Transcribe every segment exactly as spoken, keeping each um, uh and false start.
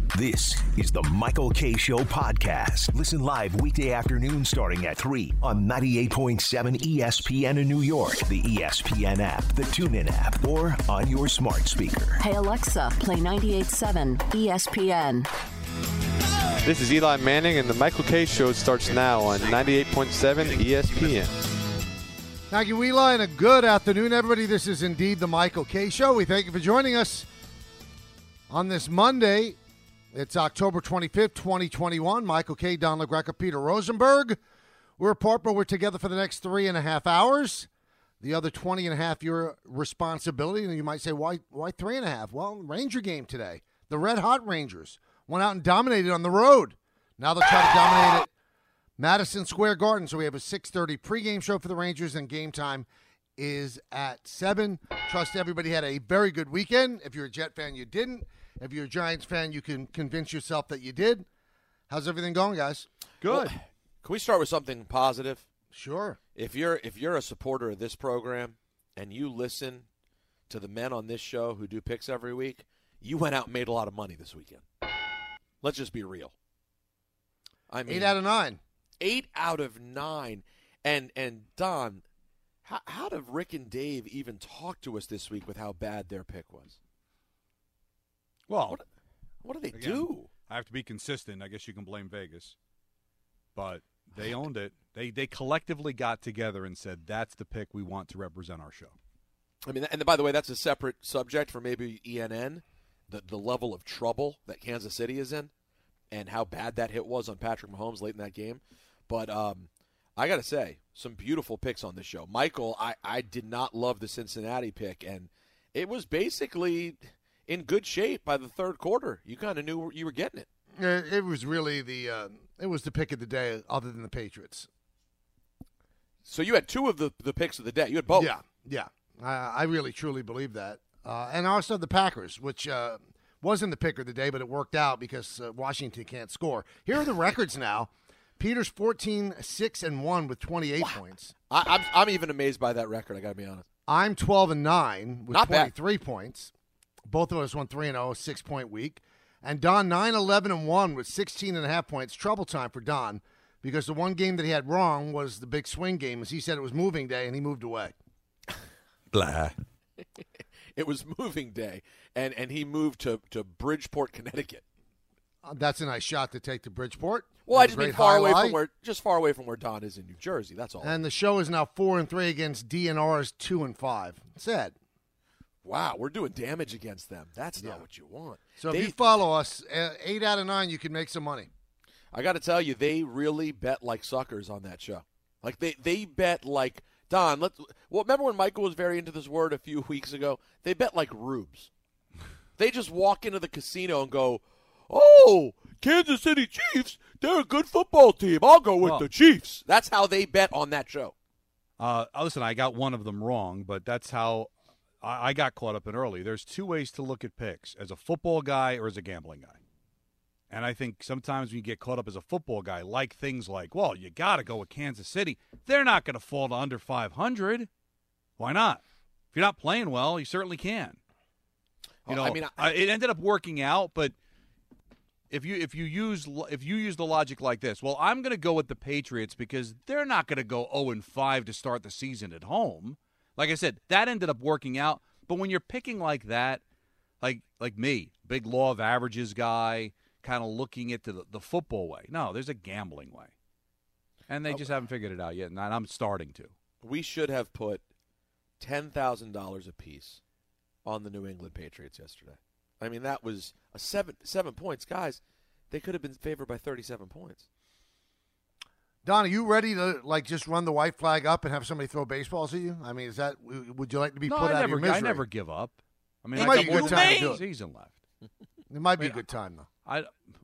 This is the Michael Kay Show podcast. Listen live weekday afternoon starting at three on ninety-eight point seven E S P N in New York, the E S P N app, the TuneIn app, or on your smart speaker. Hey, Alexa, play ninety-eight point seven E S P N. This is Eli Manning, and the Michael Kay Show starts now on ninety-eight point seven E S P N. Thank you, Eli, and a good afternoon, everybody. This is indeed the Michael Kay Show. We thank you for joining us on this Monday. It's October twenty-fifth, twenty twenty-one. Michael Kay, Don LaGreca, Peter Rosenberg. We're apart, but we're together for the next three and a half hours. The other twenty and a half, your responsibility. And you might say, why, why three and a half? Well, Ranger game today. The Red Hot Rangers went out and dominated on the road. Now they'll try to dominate at Madison Square Garden. So we have a six thirty pregame show for the Rangers, and game time is at seven. Trust everybody had a very good weekend. If you're a Jet fan, you didn't. If you're a Giants fan, you can convince yourself that you did. How's everything going, guys? Good. Well, can we start with something positive? Sure. If you're if you're a supporter of this program and you listen to the men on this show who do picks every week, you went out and made a lot of money this weekend. Let's just be real. I mean, eight out of nine. Eight out of nine. And and Don, how, how did Rick and Dave even talk to us this week with how bad their pick was? Well, what, what do they again, do? I have to be consistent. I guess you can blame Vegas. But they owned it. They they collectively got together and said, that's the pick we want to represent our show. I mean, and by the way, that's a separate subject for maybe E N N, the, the level of trouble that Kansas City is in and how bad that hit was on Patrick Mahomes late in that game. But um, I got to say, some beautiful picks on this show. Michael, I, I did not love the Cincinnati pick, and it was basically – in good shape by the third quarter. You kind of knew you were getting it. It, it was really the uh, it was the pick of the day other than the Patriots. So you had two of the, the picks of the day. You had both. Yeah, yeah. I, I really, truly believe that. Uh, and also the Packers, which uh, wasn't the pick of the day, but it worked out because uh, Washington can't score. Here are the records now. Peter's fourteen, six, and one with twenty-eight wow. points. I, I'm, I'm even amazed by that record, I got to be honest. I'm twelve and nine with Not twenty-three bad. points. Both of us won three and oh, six-point week. And Don, nine, eleven, and one with sixteen and a half points. Trouble time for Don because the one game that he had wrong was the big swing game, as he said it was moving day, and he moved away. Blah. It was moving day, and, and he moved to, to Bridgeport, Connecticut. Uh, that's a nice shot to take to Bridgeport. Well, I just mean far highlight. away from where, just far away from where Don is in New Jersey. That's all. And the show is now four and three against D N R's two and five. Sad. Wow, we're doing damage against them. That's not yeah. what you want. So they, if you follow us, uh, eight out of nine, you can make some money. I got to tell you, they really bet like suckers on that show. Like they, they bet like Don. Let's. Well, remember when Michael was very into this word a few weeks ago? They bet like rubes. They just walk into the casino and go, "Oh, Kansas City Chiefs, they're a good football team. I'll go with well, the Chiefs." That's how they bet on that show. Uh, listen, I got one of them wrong, but that's how I got caught up in early. There's two ways to look at picks, as a football guy or as a gambling guy. And I think sometimes when you get caught up as a football guy, like things like, well, you got to go with Kansas City. They're not going to fall to under five hundred. Why not? If you're not playing well, you certainly can. You know, I mean, I, it ended up working out, but if you if you use if you use the logic like this, well, I'm going to go with the Patriots because they're not going to go oh and five to start the season at home. Like I said, that ended up working out. But when you're picking like that, like like me, big law of averages guy, kind of looking at the, the football way. No, there's a gambling way. And they okay. just haven't figured it out yet, and I'm starting to. We should have put ten thousand dollars apiece on the New England Patriots yesterday. I mean, that was a seven seven points. Guys, they could have been favored by thirty-seven points. Don, are you ready to, like, just run the white flag up and have somebody throw baseballs at you? I mean, is that – would you like to be no, put I out never, of your misery? I never give up. I mean, it I might be a got good time to do it. Season left. It might be I mean, a good time, though. I,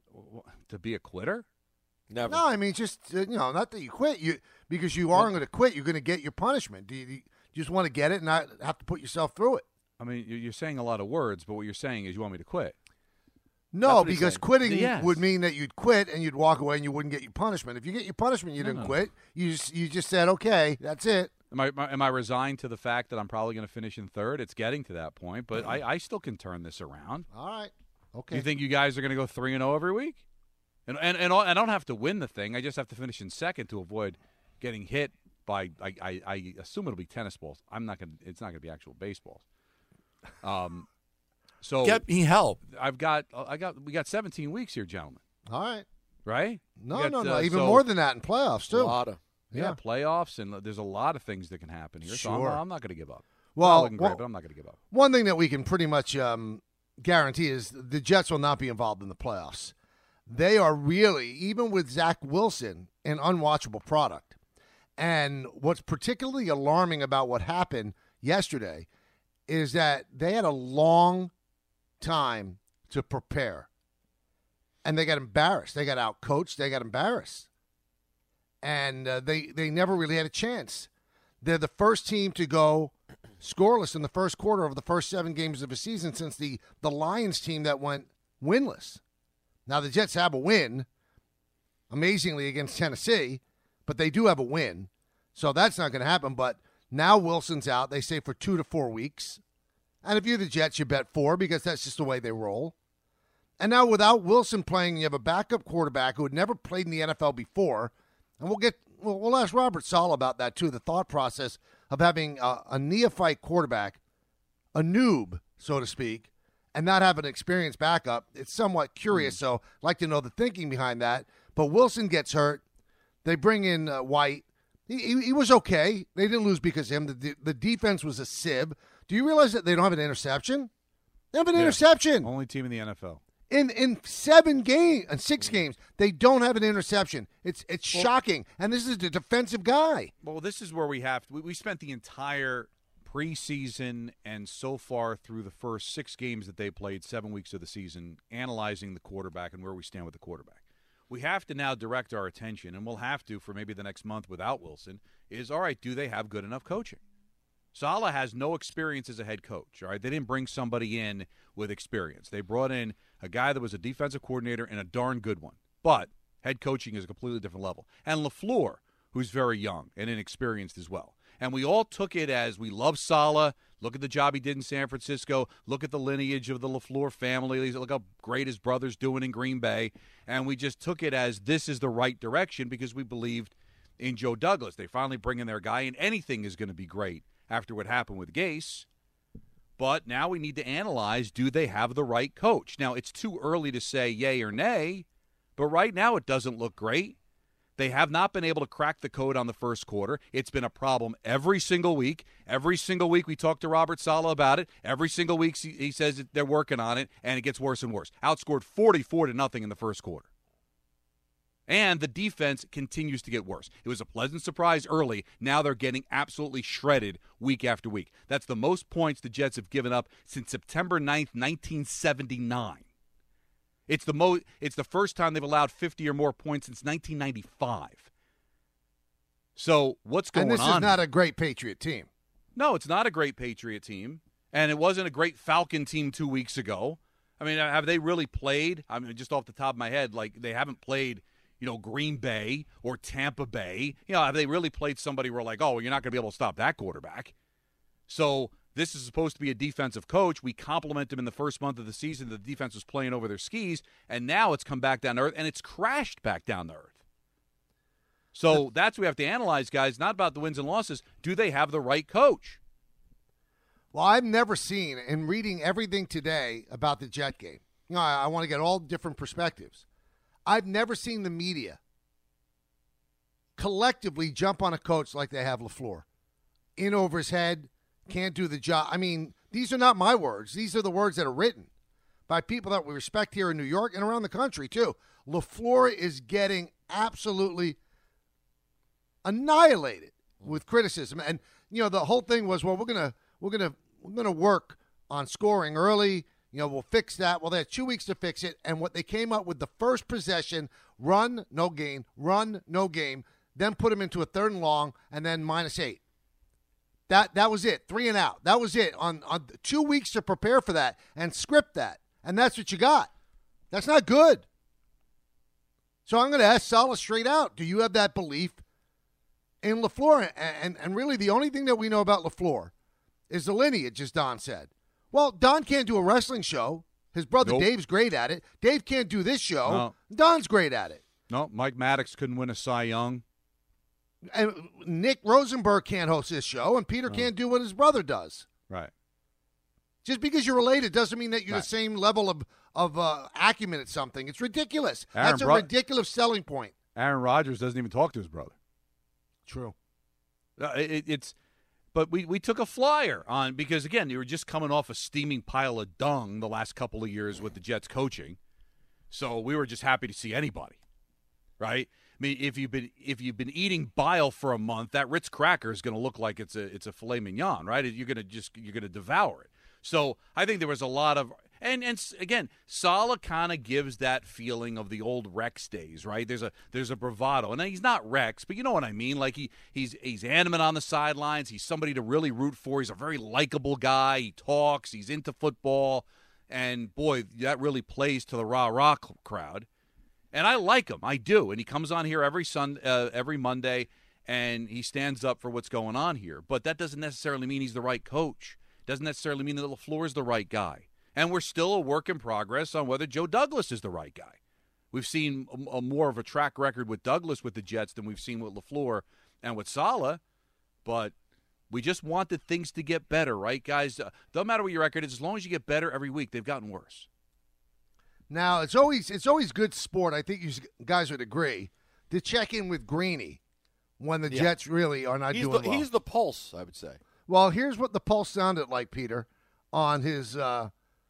to be a quitter? Never. No, I mean, just, uh, you know, not that you quit. You Because you are going to quit, you're going to get your punishment. Do you, do you just want to get it and not have to put yourself through it? I mean, you're saying a lot of words, but what you're saying is you want me to quit. No, because quitting yes. would mean that you'd quit and you'd walk away and you wouldn't get your punishment. If you get your punishment, you no, didn't no. quit. You just, you just said, okay, that's it. Am I, am I resigned to the fact that I'm probably going to finish in third? It's getting to that point, but I, I still can turn this around. All right. Okay. Do you think you guys are going to go three and zero every week? And and and I don't have to win the thing. I just have to finish in second to avoid getting hit by. I I, I assume it'll be tennis balls. I'm not going. It's not going to be actual baseballs. Um. So Get me help. I've got. I got. We got seventeen weeks here, gentlemen. All right. Right? No, We got, no, no. uh, Even so- more than that in playoffs, A too. lot of. Yeah, Yeah. playoffs, and there's a lot of things that can happen here. So Sure. I'm, I'm not going to give up. Well, Not looking great, well- but I'm not going to give up. One thing that we can pretty much um, guarantee is the Jets will not be involved in the playoffs. They are really, even with Zach Wilson, an unwatchable product. And what's particularly alarming about what happened yesterday is that they had a long time to prepare. And they got embarrassed. They got out-coached. They got embarrassed. And uh, they, they never really had a chance. They're the first team to go scoreless in the first quarter of the first seven games of a season since the, the Lions team that went winless. Now, the Jets have a win, amazingly, against Tennessee, but they do have a win. So that's not going to happen. But now Wilson's out, they say, for two to four weeks. And if you're the Jets, you bet four because that's just the way they roll. And now without Wilson playing, you have a backup quarterback who had never played in the N F L before. And we'll get we'll, we'll ask Robert Saleh about that, too, the thought process of having a, a neophyte quarterback, a noob, so to speak, and not have an experienced backup. It's somewhat curious, so I'd like to know the thinking behind that. But Wilson gets hurt. They bring in uh, White. He, he, he was okay. They didn't lose because of him. The, the defense was a sieve. Do you realize that they don't have an interception? They have an Yeah. interception. Only team in the N F L. In in seven games, and six games, they don't have an interception. It's it's Well- shocking. And this is the defensive guy. Well, this is where we have to. We, we spent the entire preseason and so far through the first six games that they played, seven weeks of the season, analyzing the quarterback and where we stand with the quarterback. We have to now direct our attention, and we'll have to for maybe the next month without Wilson, is, all right, do they have good enough coaching? Saleh has no experience as a head coach, all right? They didn't bring somebody in with experience. They brought in a guy that was a defensive coordinator and a darn good one. But head coaching is a completely different level. And LaFleur, who's very young and inexperienced as well. And we all took it as we love Saleh. Look at the job he did in San Francisco. Look at the lineage of the LaFleur family. Look how great his brother's doing in Green Bay. And we just took it as this is the right direction because we believed in Joe Douglas. They finally bring in their guy, and anything is going to be great after what happened with Gase. But now we need to analyze, do they have the right coach? Now, it's too early to say yay or nay, but right now it doesn't look great. They have not been able to crack the code on the first quarter. It's been a problem every single week. Every single week we talk to Robert Saleh about it. Every single week he says that they're working on it, and it gets worse and worse. Outscored forty-four to nothing in the first quarter. And the defense continues to get worse. It was a pleasant surprise early. Now they're getting absolutely shredded week after week. That's the most points the Jets have given up since September ninth, nineteen seventy-nine. It's the mo- It's the first time they've allowed fifty or more points since nineteen ninety-five. So what's going on? And this on is not here? a great Patriot team. No, it's not a great Patriot team, and it wasn't a great Falcon team two weeks ago. I mean, have they really played? I mean, just off the top of my head, like they haven't played, you know, Green Bay or Tampa Bay. You know, have they really played somebody where like, oh, well, you're not going to be able to stop that quarterback? So this is supposed to be a defensive coach. We compliment him in the first month of the season. The defense was playing over their skis, and now it's come back down to earth, and it's crashed back down to earth. So that's what we have to analyze, guys, not about the wins and losses. Do they have the right coach? Well, I've never seen, in reading everything today about the Jet game, you know, I, I want to get all different perspectives. I've never seen the media collectively jump on a coach like they have LaFleur. In over his head, can't do the job. I mean, these are not my words. These are the words that are written by people that we respect here in New York and around the country, too. LaFleur is getting absolutely annihilated with criticism. And, you know, the whole thing was, well, we're going to we're going to we're going to work on scoring early. You know, we'll fix that. Well, they had two weeks to fix it. And what they came up with, the first possession, run, no gain, run, no game, then put him into a third and long, and then minus eight. That that was it. Three and out. That was it. On, on two weeks to prepare for that and script that. And that's what you got. That's not good. So I'm going to ask Saleh straight out, do you have that belief in LaFleur? And, and, and really the only thing that we know about LaFleur is the lineage, as Don said. Well, Don can't do a wrestling show. His brother Nope. Dave's great at it. Dave can't do this show. No. Don's great at it. No, Mike Maddox couldn't win a Cy Young. And Nick Rosenberg can't host this show, and Peter No. can't do what his brother does. Right. Just because you're related doesn't mean that you're Right. the same level of, of uh, acumen at something. It's ridiculous. Aaron That's a Bro- ridiculous selling point. Aaron Rodgers doesn't even talk to his brother. True. Uh, it, it's, but we, we took a flyer on because again you were just coming off a steaming pile of dung the last couple of years with the Jets coaching, so we were just happy to see anybody, right? I mean, if you've been if you've been eating bile for a month, that Ritz cracker is going to look like it's a it's a filet mignon, right? You're going to just you're going to devour it. So I think there was a lot of and and again, Saleh kind of gives that feeling of the old Rex days, right? There's a there's a bravado, and he's not Rex, but you know what I mean. Like he he's he's animate on the sidelines. He's somebody to really root for. He's a very likable guy. He talks. He's into football, and boy, that really plays to the rah rah crowd. And I like him, I do. And he comes on here every Sun, uh, every Monday, and he stands up for what's going on here. But that doesn't necessarily mean he's the right coach. Doesn't necessarily mean that LaFleur is the right guy. And we're still a work in progress on whether Joe Douglas is the right guy. We've seen a, a more of a track record with Douglas with the Jets than we've seen with LaFleur and with Saleh. But we just wanted things to get better, right, guys? Uh, don't matter what your record is, as long as you get better every week, they've gotten worse. Now, it's always it's always good sport, I think you guys would agree, to check in with Greeny when the Yeah. Jets really are not He's doing the, well. he's the pulse, I would say. Well, here's what the pulse sounded like, Peter, on his, uh,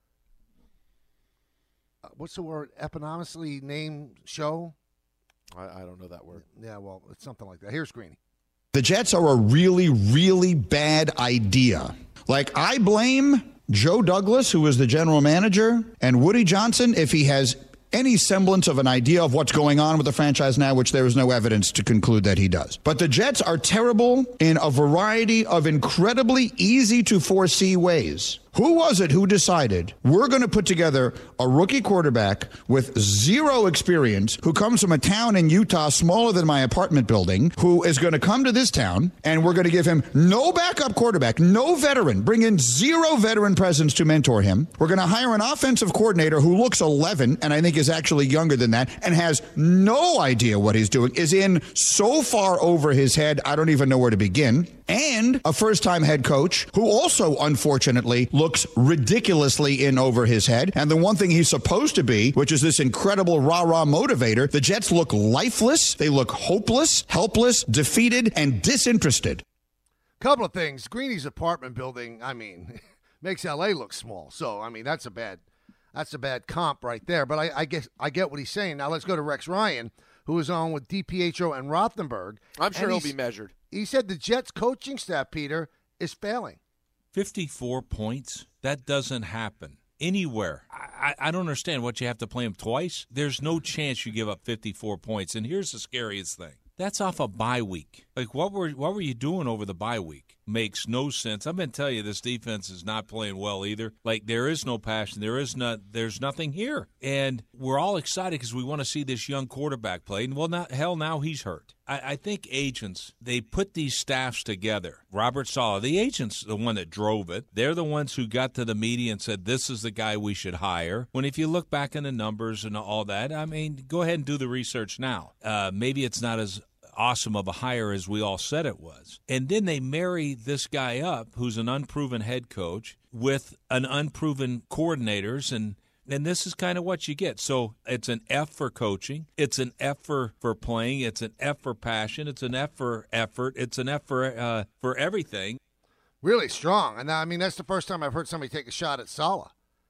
what's the word, eponymously named show? I, I don't know that word. Yeah, well, it's something like that. Here's Greeny. The Jets are a really, really bad idea. Like, I blame Joe Douglas, who is the general manager, and Woody Johnson if he has any semblance of an idea of what's going on with the franchise now, which there is no evidence to conclude that he does. But the Jets are terrible in a variety of incredibly easy-to-foresee ways. Who was it who decided we're going to put together a rookie quarterback with zero experience who comes from a town in Utah smaller than my apartment building, who is going to come to this town, and we're going to give him no backup quarterback, no veteran, bring in zero veteran presence to mentor him. We're going to hire an offensive coordinator who looks eleven, and I think is actually younger than that, and has no idea what he's doing, is in so far over his head, I don't even know where to begin. And a first-time head coach who also, unfortunately, looks ridiculously in over his head. And the one thing he's supposed to be, which is this incredible rah-rah motivator, the Jets look lifeless, they look hopeless, helpless, defeated, and disinterested. Couple of things. Greeny's apartment building, I mean, makes L A look small. So, I mean, that's a bad that's a bad comp right there. But I, I guess I get what he's saying. Now let's go to Rex Ryan, who is on with DiPietro and Rothenberg. I'm sure And he'll he's- be measured. He said the Jets coaching staff, Peter, is failing. fifty-four points? That doesn't happen anywhere. I, I, I don't understand what you have to play them twice. There's no chance you give up fifty-four points. And here's the scariest thing. That's off a bye week. Like, what were what were you doing over the bye week? Makes no sense. I've been telling you this defense is not playing well either. Like, there is no passion. There is not. There's nothing here. And we're all excited because we want to see this young quarterback play. And, well, not, hell, now he's hurt. I, I think agents, they put these staffs together. Robert Saleh, the agent's the one that drove it. They're the ones who got to the media and said, this is the guy we should hire. When if you look back in the numbers and all that, I mean, go ahead and do the research now. Uh, maybe it's not as awesome of a hire as we all said it was. And then they marry this guy up, who's an unproven head coach, with an unproven coordinators, and and this is kind of what you get. So it's an F for coaching. It's an F for, for playing. It's an F for passion. It's an F for effort. It's an F for, uh, for everything. Really strong. And I mean, that's the first time I've heard somebody take a shot at Saleh.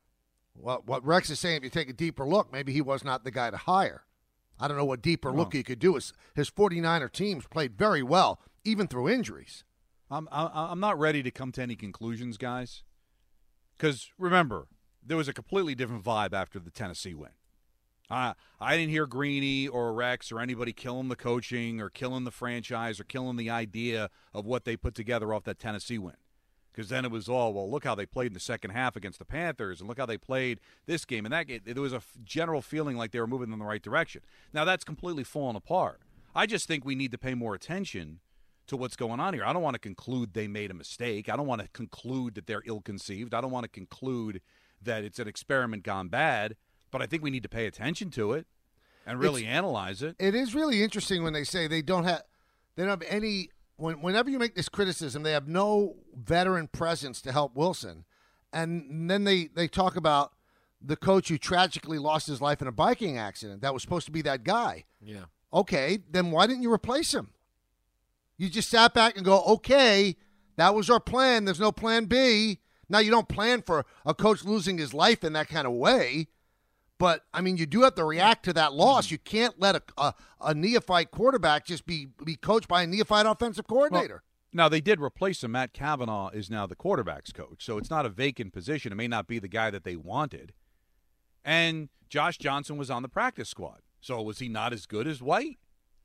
What, what Rex is saying, if you take a deeper look, maybe he was not the guy to hire. I don't know what deeper look he could do. His, his 49er teams played very well, even through injuries. I'm I'm not ready to come to any conclusions, guys. Because remember, there was a completely different vibe after the Tennessee win. Uh, I didn't hear Greeny or Rex or anybody killing the coaching or killing the franchise or killing the idea of what they put together off that Tennessee win. Because then it was all, well, look how they played in the second half against the Panthers, and look how they played this game and that game. There was a f- general feeling like they were moving in the right direction. Now, that's completely fallen apart. I just think we need to pay more attention to what's going on here. I don't want to conclude they made a mistake. I don't want to conclude that they're ill-conceived. I don't want to conclude that it's an experiment gone bad, but I think we need to pay attention to it and really It's- analyze it. It is really interesting when they say they don't have they don't have any when whenever you make this criticism, they have no veteran presence to help Wilson. And then they, they talk about the coach who tragically lost his life in a biking accident. That was supposed to be that guy. Yeah. Okay, then why didn't you replace him? You just sat back and go, okay, that was our plan. There's no plan B. Now, you don't plan for a coach losing his life in that kind of way. But, I mean, you do have to react to that loss. You can't let a, a, a neophyte quarterback just be, be coached by a neophyte offensive coordinator. Well, now, they did replace him. Matt Cavanaugh is now the quarterback's coach, so it's not a vacant position. It may not be the guy that they wanted. And Josh Johnson was on the practice squad. So was he not as good as White?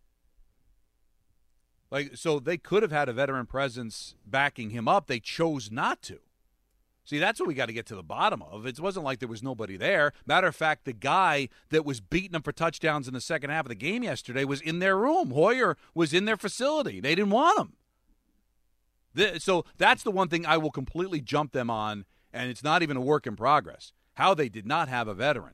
Like, so they could have had a veteran presence backing him up. They chose not to. See, that's what we got to get to the bottom of. It wasn't like there was nobody there. Matter of fact, the guy that was beating them for touchdowns in the second half of the game yesterday was in their room. Hoyer was in their facility. They didn't want him. The, so that's the one thing I will completely jump them on, and it's not even a work in progress. How they did not have a veteran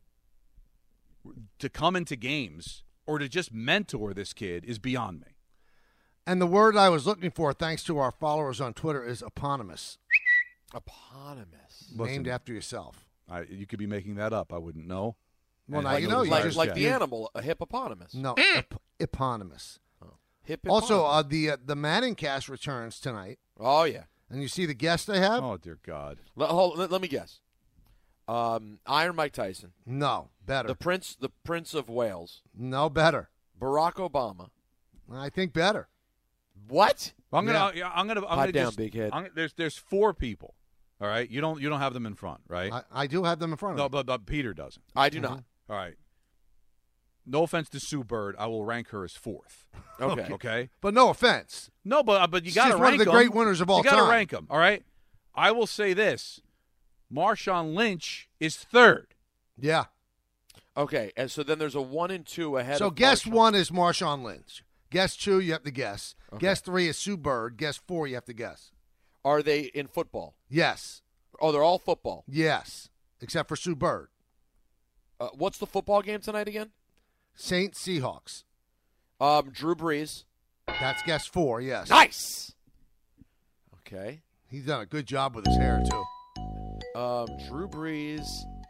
to come into games or to just mentor this kid is beyond me. And the word I was looking for, thanks to our followers on Twitter, is eponymous. Eponymous. Named after yourself. I, you could be making that up. I wouldn't know. Well, And now I you know know. the You Like, players just, like yet. the you- animal, a hippopotamus. No, ep- eponymous. Hippopotamus. Also, uh, the uh, the Manning cast returns tonight. oh, yeah. And you see the guest they have? Oh, dear God. Let, hold, let, let me guess. Um, Iron Mike Tyson. No, better. The Prince the Prince of Wales. no, better. Barack Obama. I think better. What? I'm gonna. Yeah. I'm gonna. I'm Pipe gonna down, just, big head. I'm, there's there's four people. All right. You don't you don't have them in front, right? I, I do have them in front of no, me. but, but Peter doesn't. I do not. All right. No offense to Sue Bird, I will rank her as fourth. Okay. Okay. But no offense. No, but uh, but you She's got to one rank of the them. great winners of all You got time. to rank them. All right. I will say this: Marshawn Lynch is third. Yeah. Okay, and so then there's a one and two ahead So of guess Marshawn. one is Marshawn Lynch. Guess two, you have to guess. Okay. Guess three is Sue Bird. Guess four, you have to guess. Are they in football? Yes. Oh, they're all football. Yes. Except for Sue Bird. Uh, what's the football game tonight again? Saints Seahawks. Um, Drew Brees. That's guess four, yes. Nice. Okay. He's done a good job with his hair, too. Um, Drew Brees,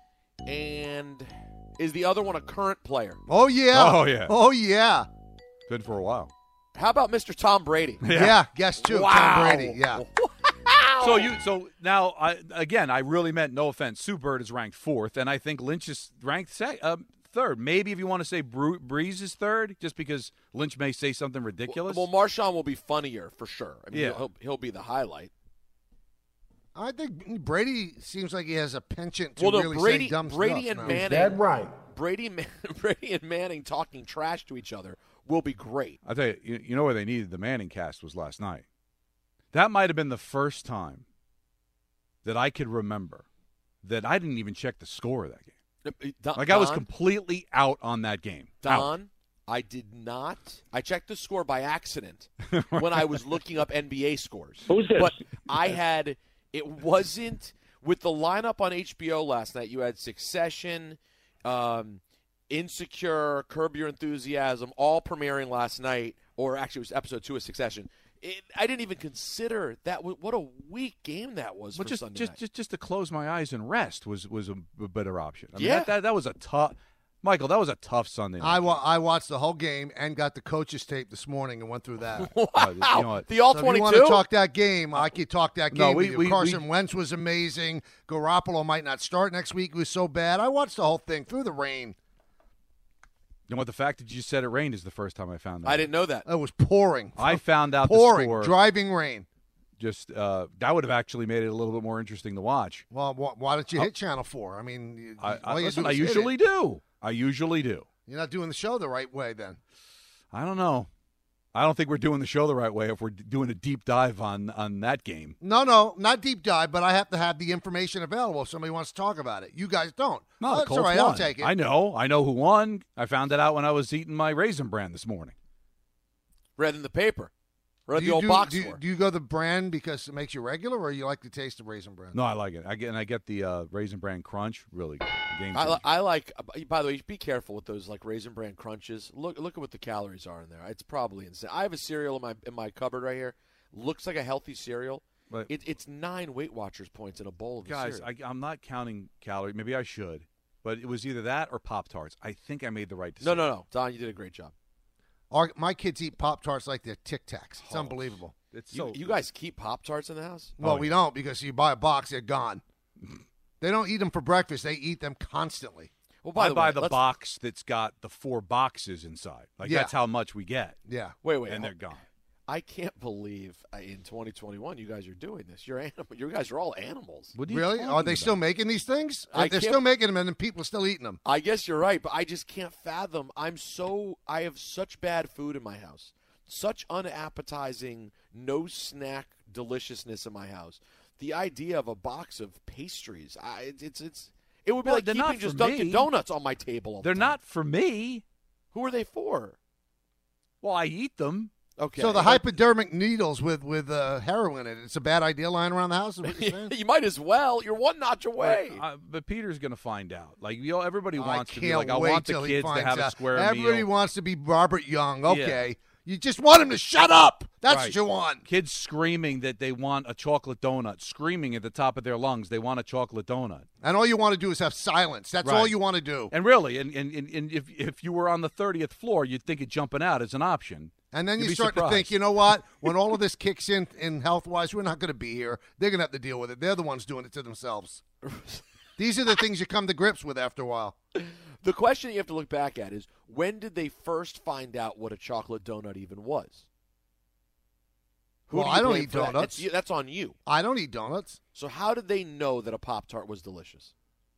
and is the other one a current player? Oh, yeah. Oh, yeah. Oh, yeah. Been for a while. How about Mister Tom Brady? Yeah, guess two. Wow. Tom Brady, yeah. So you so now I again I really meant no offense. Sue Bird is ranked fourth, and I think Lynch is ranked sec, um, third. Maybe if you want to say Bru- Breeze is third, just because Lynch may say something ridiculous. Well, Marshawn will be funnier for sure. I mean, Yeah. he'll, he'll be the highlight. I think Brady seems like he has a penchant to Well, no, really Brady, say dumb Brady stuff. and now. Manning. right. Brady, Man- Brady and Manning talking trash to each other will be great. I tell you, you, you know where they needed the Manning cast was last night. That might have been the first time that I could remember that I didn't even check the score of that game. Don, Like I was Don- completely out on that game. Out. Don, I did not. I checked the score by accident when I was looking up N B A scores. Who's this? But I had it wasn't with the lineup on H B O last night. You had Succession, um, Insecure, Curb Your Enthusiasm, all premiering last night, or actually it was episode two of Succession. It, I didn't even consider that. What a weak game that was But for just, Sunday just, night. just, just to close my eyes and rest was was a, a better option. I mean, Yeah. that, that that was a tough. Michael, that was a tough Sunday night. I, wa- I watched the whole game and got the coach's tape this morning and went through that. Wow. Uh, you know what? The all So if you want twenty-two. to talk that game, I could talk that game No, with we- you. we- Carson we- Wentz was amazing. Garoppolo might not start next week. He was so bad. I watched the whole thing through the rain. You know what? The fact that you said it rained is the first time I found that. I didn't know that. It was pouring. I found out pouring, the score. driving rain. Just uh, that would have actually made it a little bit more interesting to watch. Well, wh- why don't you hit Channel four? I mean, you, I, I, all you listen, do I is hit usually it. do. I usually do. You're not doing the show the right way then. I don't know. I don't think we're doing the show the right way if we're d- doing a deep dive on on that game. No, no, not deep dive, but I have to have the information available if somebody wants to talk about it. You guys don't. No, Oh, the that's Colts all right. won. I'll take it. I know. I know who won. I found it out when I was eating my Raisin Bran this morning. Read in the paper. We're at Do the you old do, box do, store. do you go the brand because it makes you regular, or you like the taste of Raisin Bran? No, I like it. I get and I get the uh, Raisin Bran Crunch. Really good. Game I, changer. li- I like. By the way, be careful with those like Raisin Bran crunches. Look, look at what the calories are in there. It's probably insane. I have a cereal in my in my cupboard right here. Looks like a healthy cereal. But- It, it's nine Weight Watchers points in a bowl of the Guys, cereal. I, I'm not counting calories. Maybe I should, but it was either that or Pop Tarts. I think I made the right no, decision. no, no, Don, you did a great job. Our, my kids eat Pop Tarts like they're Tic Tacs. It's Oh, unbelievable. It's You, so you guys keep Pop Tarts in the house? Well, Oh, we yeah. don't because you buy a box, they're gone. They don't eat them for breakfast. They eat them constantly. Well, by I the buy way, the let's- box that's got the four boxes inside. Like Yeah. that's how much we get, Yeah. Wait, wait, and hold- they're gone. I can't believe uh, in twenty twenty-one you guys are doing this. You're animal. You guys are all animals. What are you Really? talking Are they about? still making these things? I They're can't- still making them, and then people are still eating them. I guess you're right, but I just can't fathom. I'm so I have such bad food in my house, such unappetizing, no snack deliciousness in my house. The idea of a box of pastries, I, it's it's it's it would be Well, like they're keeping not just for Dunkin' me. Donuts on my table. All the They're time. not for me. Who are they for? Well, I eat them. Okay, So the but- hypodermic needles with with uh, heroin in it, it's a bad idea lying around the house? Is what you're saying? you might as well. You're one notch away. But, uh, but Peter's going to find out. Like you know, everybody I wants can't to be like, I wait want till the he kids to finds have a out. square Everybody meal. wants to be Robert Young. Okay. You just want him to shut up. That's Right. what you want. Kids screaming that they want a chocolate donut, screaming at the top of their lungs they want a chocolate donut. And all you want to do is have silence. That's all Right. you want to do. And really, and, and, and, and if if you were on the thirtieth floor, you'd think of jumping out as an option. And then You'd you be start to surprised. think, you know what? When all of this kicks in, in health-wise, we're not going to be here. They're going to have to deal with it. They're the ones doing it to themselves. These are the things you come to grips with after a while. The question you have to look back at is when did they first find out what a chocolate donut even was? Who Well, do you I don't blame eat for that? donuts. That's, you- that's on you. I don't eat donuts. So how did they know that a Pop-Tart was delicious?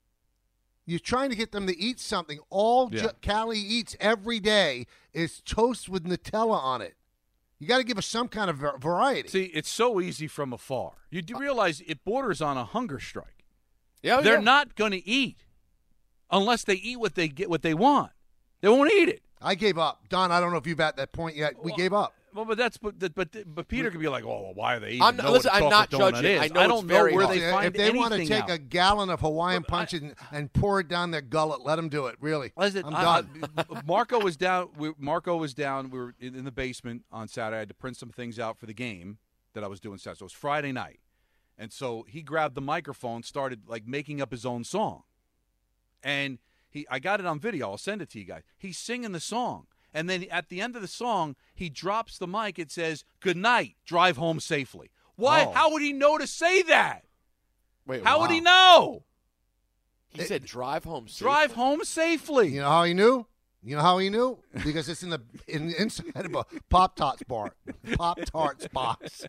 You're trying to get them to eat something. All Yeah. J- Callie eats every day is toast with Nutella on it. You got to give us some kind of var- variety. See, it's so easy from afar. You do realize it borders on a hunger strike. Yeah, They're yeah. not going to eat unless they eat what they get, what they want. They won't eat it. I gave up. Don, I don't know if you've at that point yet. We gave up. Well, but that's but but but Peter could be like, oh, well, why are they eating? I'm know not- what listen, a I'm not chocolate donut judging. is. I know don't it's know very where hard. they If find they want to anything take out. a gallon of Hawaiian Punch and, and pour it down their gullet, let them do it. Really, Listen, I'm I- done. I- Marco was down. We, Marco was down. We were in, in the basement on Saturday. I had to print some things out for the game that I was doing Saturday. So it was Friday night, and so he grabbed the microphone, started like making up his own song, and he. I got it on video. I'll send it to you guys. He's singing the song, and then at the end of the song, he drops the mic. It says, "Good night. Drive home safely." Why? Oh. How would he know to say that? Wait, How wow. would he know? He said drive home safe. Drive home safely. You know how he knew? You know how he knew? Because it's in the in the inside of a Pop Tarts bar, Pop Tarts box.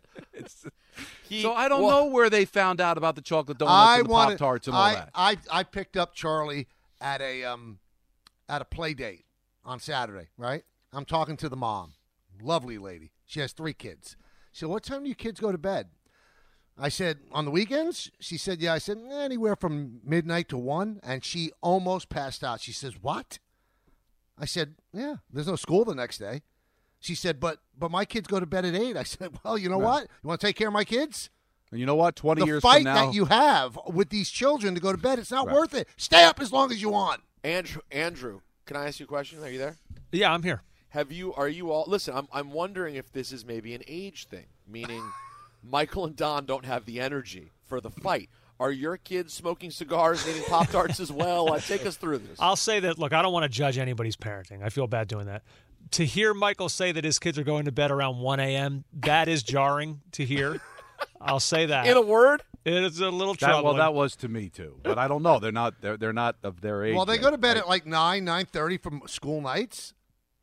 He- So I don't well, know where they found out about the chocolate donuts I and the wanted, Pop Tarts and all I, that. I I picked up Charlie at a um at a play date on Saturday. Right? I'm talking to the mom, lovely lady. She has three kids. She said, "What time do your kids go to bed?" I said, "On the weekends?" She said, "Yeah." I said, "Eh, "Anywhere from midnight to one." And she almost passed out. She says, "What?" I said, "Yeah, there's no school the next day." She said, "But but my kids go to bed at eight." I said, "Well, you know what? You want to take care of my kids? And you know what? Twenty The years fight from now, that you have with these children to go to bed, it's not Right. worth it. Stay up as long as you want." Andrew, Andrew, can I ask you a question? Are you there? Yeah, I'm here. Have you? Are you all? Listen, I'm. I'm wondering if this is maybe an age thing, meaning Michael and Don don't have the energy for the fight. Are your kids smoking cigars and eating Pop Tarts as well? Uh, take us through this. I'll say that, look, I don't want to judge anybody's parenting. I feel bad doing that. To hear Michael say that his kids are going to bed around one a.m., that is jarring to hear. I'll say that. In a word, it is a little that, troubling. well, that was to me too. But I don't know. They're not. They're they're not of their age. Well, they yet. go to bed I- at like nine, nine thirty from school nights.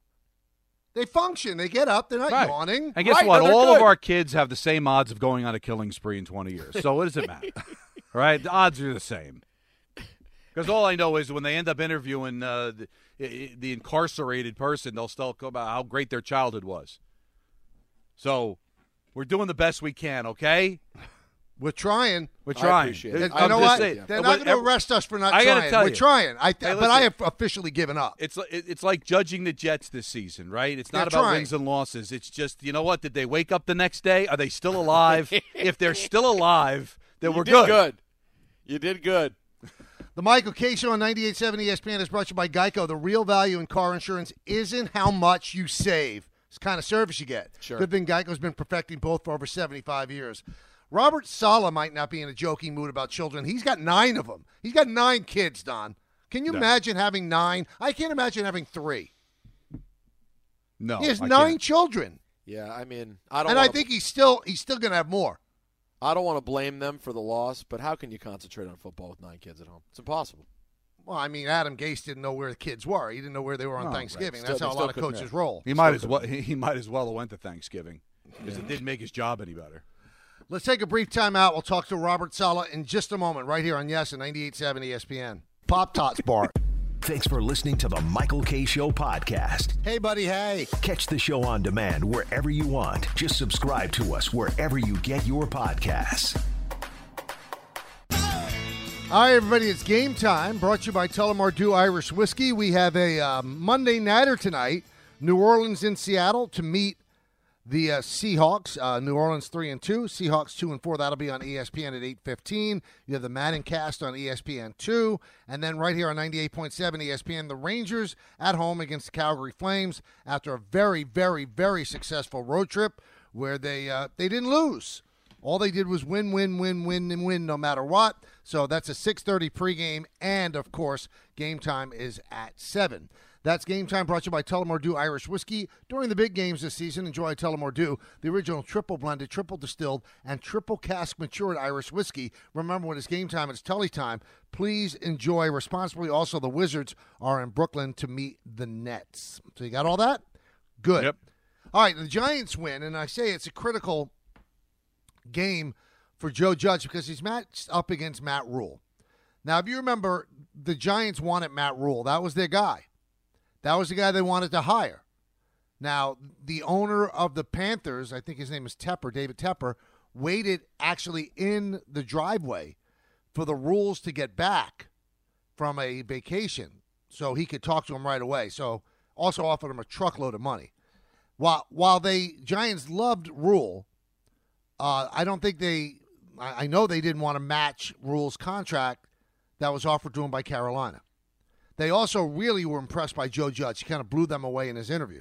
They function. They get up. They're not Right. yawning. And guess Right, what? no, they're All of good. our kids have the same odds of going on a killing spree in twenty years. So what does it matter? Right? The odds are the same. Because all I know is when they end up interviewing uh, the, the incarcerated person, they'll still talk about how great their childhood was. So we're doing the best we can, okay? We're trying. We're I trying. appreciate And it. you I'm know just what? saying. They're But not going to every- arrest us for not I gotta trying. tell We're you. trying. I, Hey, but I listen. have officially given up. It's like- it's like judging the Jets this season, right? It's not They're about trying. wins and losses. It's just, you know what? Did they wake up the next day? Are they still alive? If they're still alive, then You we're did good. good. You did good. The Michael K. Show on ninety-eight point seven E S P N is brought to you by Geico. The real value in car insurance isn't how much you save. It's the kind of service you get. Sure. Good thing Geico's been perfecting both for over seventy-five years. Robert Saleh might not be in a joking mood about children. He's got nine of them. He's got nine kids, Don. Can you No. imagine having nine? I can't imagine having three. No, He has I nine can't. children. Yeah, I mean, I don't. And I wanna, think he's still he's still going to have more. I don't want to blame them for the loss, but how can you concentrate on football with nine kids at home? It's impossible. Well, I mean, Adam Gase didn't know where the kids were. He didn't know where they were on No, right. Thanksgiving. Still- That's how they a still lot of couldn't coaches have. roll. He might as well. He, he might as well have went to Thanksgiving because it didn't make his job any better. Let's take a brief time out. We'll talk to Robert Saleh in just a moment, right here on Yes and ninety-eight point seven E S P N. Pop Tots Bar. Thanks for listening to the Michael K. Show podcast. Hey, buddy, hey. Catch the show on demand wherever you want. Just subscribe to us wherever you get your podcasts. All right, everybody, it's game time. Brought to you by Tullamore Dew Irish Whiskey. We have a uh, Monday nighter tonight. New Orleans in Seattle to meet the uh, Seahawks. Uh, New Orleans three and two, Seahawks two and four. That'll be on E S P N at eight fifteen. You have the Madden Cast on E S P N two, and then right here on ninety-eight point seven E S P N, the Rangers at home against the Calgary Flames after a very, very, very successful road trip where they uh, they didn't lose. All they did was win, win, win, win, and win no matter what. So that's a six thirty pregame, and, of course, game time is at seven. That's Game Time brought to you by Tullamore Dew Irish Whiskey. During the big games this season, enjoy Tullamore Dew, the original triple blended, triple distilled, and triple cask matured Irish whiskey. Remember, when it's game time, it's Tully time. Please enjoy responsibly. Also, the Wizards are in Brooklyn to meet the Nets. So you got all that? Good. Yep. All right, the Giants win, and I say it's a critical game for Joe Judge because he's matched up against Matt Rule. Now, if you remember, the Giants wanted Matt Rule. That was their guy. That was the guy they wanted to hire. Now, the owner of the Panthers, I think his name is Tepper, David Tepper, waited actually in the driveway for the Rules to get back from a vacation so he could talk to him right away. So also offered him a truckload of money. While while they Giants loved Rule, uh, I don't think they – I know they didn't want to match Rule's contract that was offered to him by Carolina. They also really were impressed by Joe Judge. He kind of blew them away in his interview.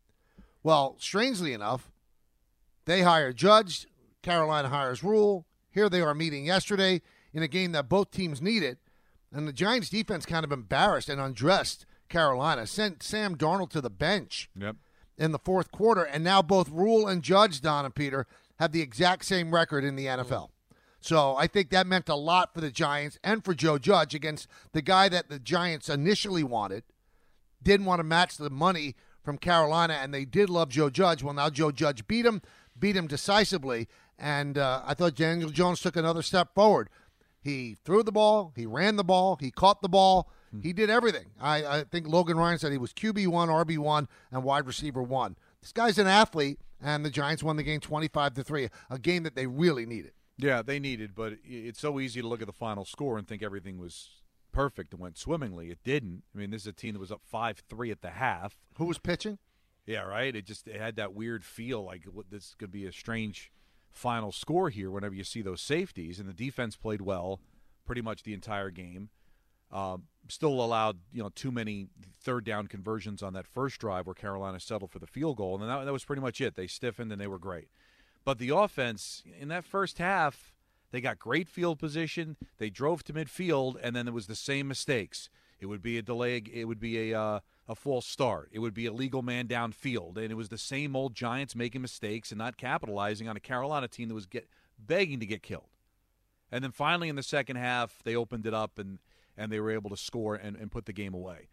Well, strangely enough, they hired Judge. Carolina hires Rule. Here they are meeting yesterday in a game that both teams needed. And the Giants defense kind of embarrassed and undressed Carolina, sent Sam Darnold to the bench Yep. in the fourth quarter. And now both Rule and Judge, Don and Peter, have the exact same record in the N F L. So I think that meant a lot for the Giants and for Joe Judge against the guy that the Giants initially wanted, didn't want to match the money from Carolina, and they did love Joe Judge. Well, now Joe Judge beat him, beat him decisively, and uh, I thought Daniel Jones took another step forward. He threw the ball, he ran the ball, he caught the ball, he did everything. I, I think Logan Ryan said he was Q B one, R B one, and wide receiver one. This guy's an athlete, and the Giants won the game twenty-five to three, a game that they really needed. Yeah, they needed, but it's so easy to look at the final score and think everything was perfect and went swimmingly. It didn't. I mean, this is a team that was up five three at the half. Who was pitching? Yeah, right? It just it had that weird feel like what- this could be a strange final score here whenever you see those safeties. And the defense played well pretty much the entire game. Um, still allowed, you know, too many third down conversions on that first drive where Carolina settled for the field goal. And that, that was pretty much it. They stiffened and they were great. But the offense, in that first half, they got great field position. They drove to midfield, and then it was the same mistakes. It would be a delay. It would be a uh, a false start. It would be a legal man downfield, and it was the same old Giants making mistakes and not capitalizing on a Carolina team that was get begging to get killed. And then finally in the second half, they opened it up, and, and they were able to score and, and put the game away.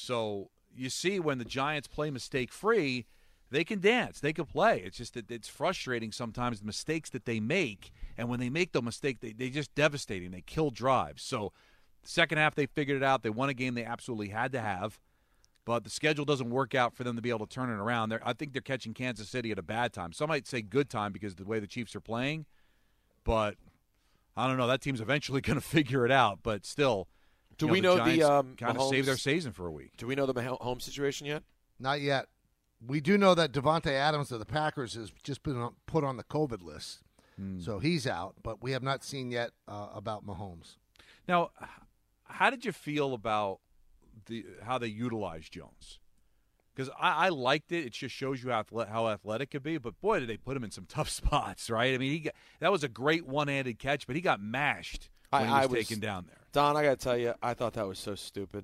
So you see when the Giants play mistake-free, they can dance. They can play. It's just that it's frustrating sometimes the mistakes that they make, and when they make the mistake, they they just devastating. They kill drives. So second half, they figured it out. They won a game they absolutely had to have, but the schedule doesn't work out for them to be able to turn it around. They're, I think they're catching Kansas City at a bad time. Some might say good time because of the way the Chiefs are playing, but I don't know. That team's eventually going to figure it out, but still. Do you know, we the know Giants the um, kind of Mahomes- saved their season for a week? Do we know the Mahomes situation yet? Not yet. We do know that Devontae Adams of the Packers has just been on- put on the COVID list. Hmm. So he's out, but we have not seen yet uh, about Mahomes. Now, how did you feel about the how they utilized Jones? Because I, I liked it. It just shows you how, athle- how athletic could be. But, boy, did they put him in some tough spots, right? I mean, he got, that was a great one-handed catch, but he got mashed when I, he was, I was taken down there. Don, I got to tell you, I thought that was so stupid.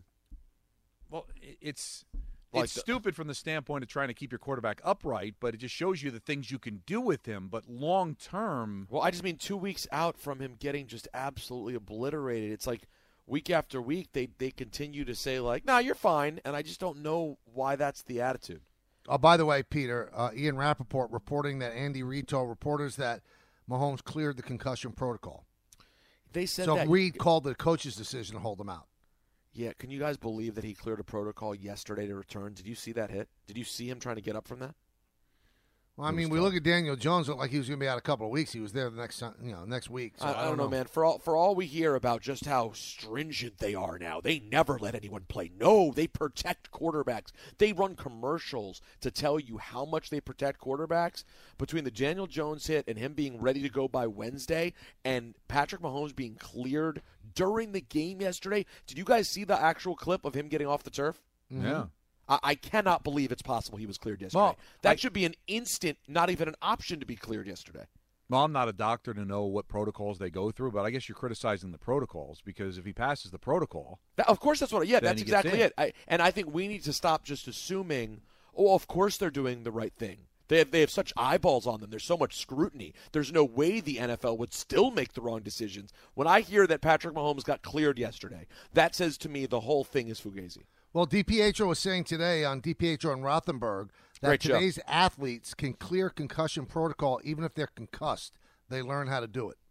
Well, it- it's Like it's the- stupid from the standpoint of trying to keep your quarterback upright, but it just shows you the things you can do with him. But long-term, Well, I just mean two weeks out from him getting just absolutely obliterated. It's like week after week they, they continue to say, like, nah, you're fine. And I just don't know why that's the attitude. Oh, by the way, Peter, uh, Ian Rappaport reporting that Andy Reid told reporters that Mahomes cleared the concussion protocol. They said so that. Reid called the coach's decision to hold him out. Yeah, can you guys believe that he cleared a protocol yesterday to return? Did you see that hit? Did you see him trying to get up from that? Well, I mean, we look at Daniel Jones. Looked like he was going to be out a couple of weeks. He was there the next, you know, next week. So I, I, don't know, man. For all for all we hear about just how stringent they are now, they never let anyone play. No, they protect quarterbacks. They run commercials to tell you how much they protect quarterbacks. Between the Daniel Jones hit and him being ready to go by Wednesday, and Patrick Mahomes being cleared during the game yesterday, did you guys see the actual clip of him getting off the turf? Mm-hmm. yeah. I, I cannot believe it's possible he was cleared yesterday. Well, that I- should be an instant, not even an option to be cleared yesterday. Well, I'm not a doctor to know what protocols they go through, but I guess you're criticizing the protocols because if he passes the protocol, That, of course, that's what. Yeah, Then that's he gets exactly in. it. I, and I think we need to stop just assuming. Oh, of course they're doing the right thing. They have, they have such eyeballs on them. There's so much scrutiny. There's no way the N F L would still make the wrong decisions. When I hear that Patrick Mahomes got cleared yesterday, that says to me the whole thing is fugazi. Well, DiPietro was saying today on DiPietro and Rothenberg that Great show. today's athletes can clear concussion protocol even if they're concussed. They learn how to do it.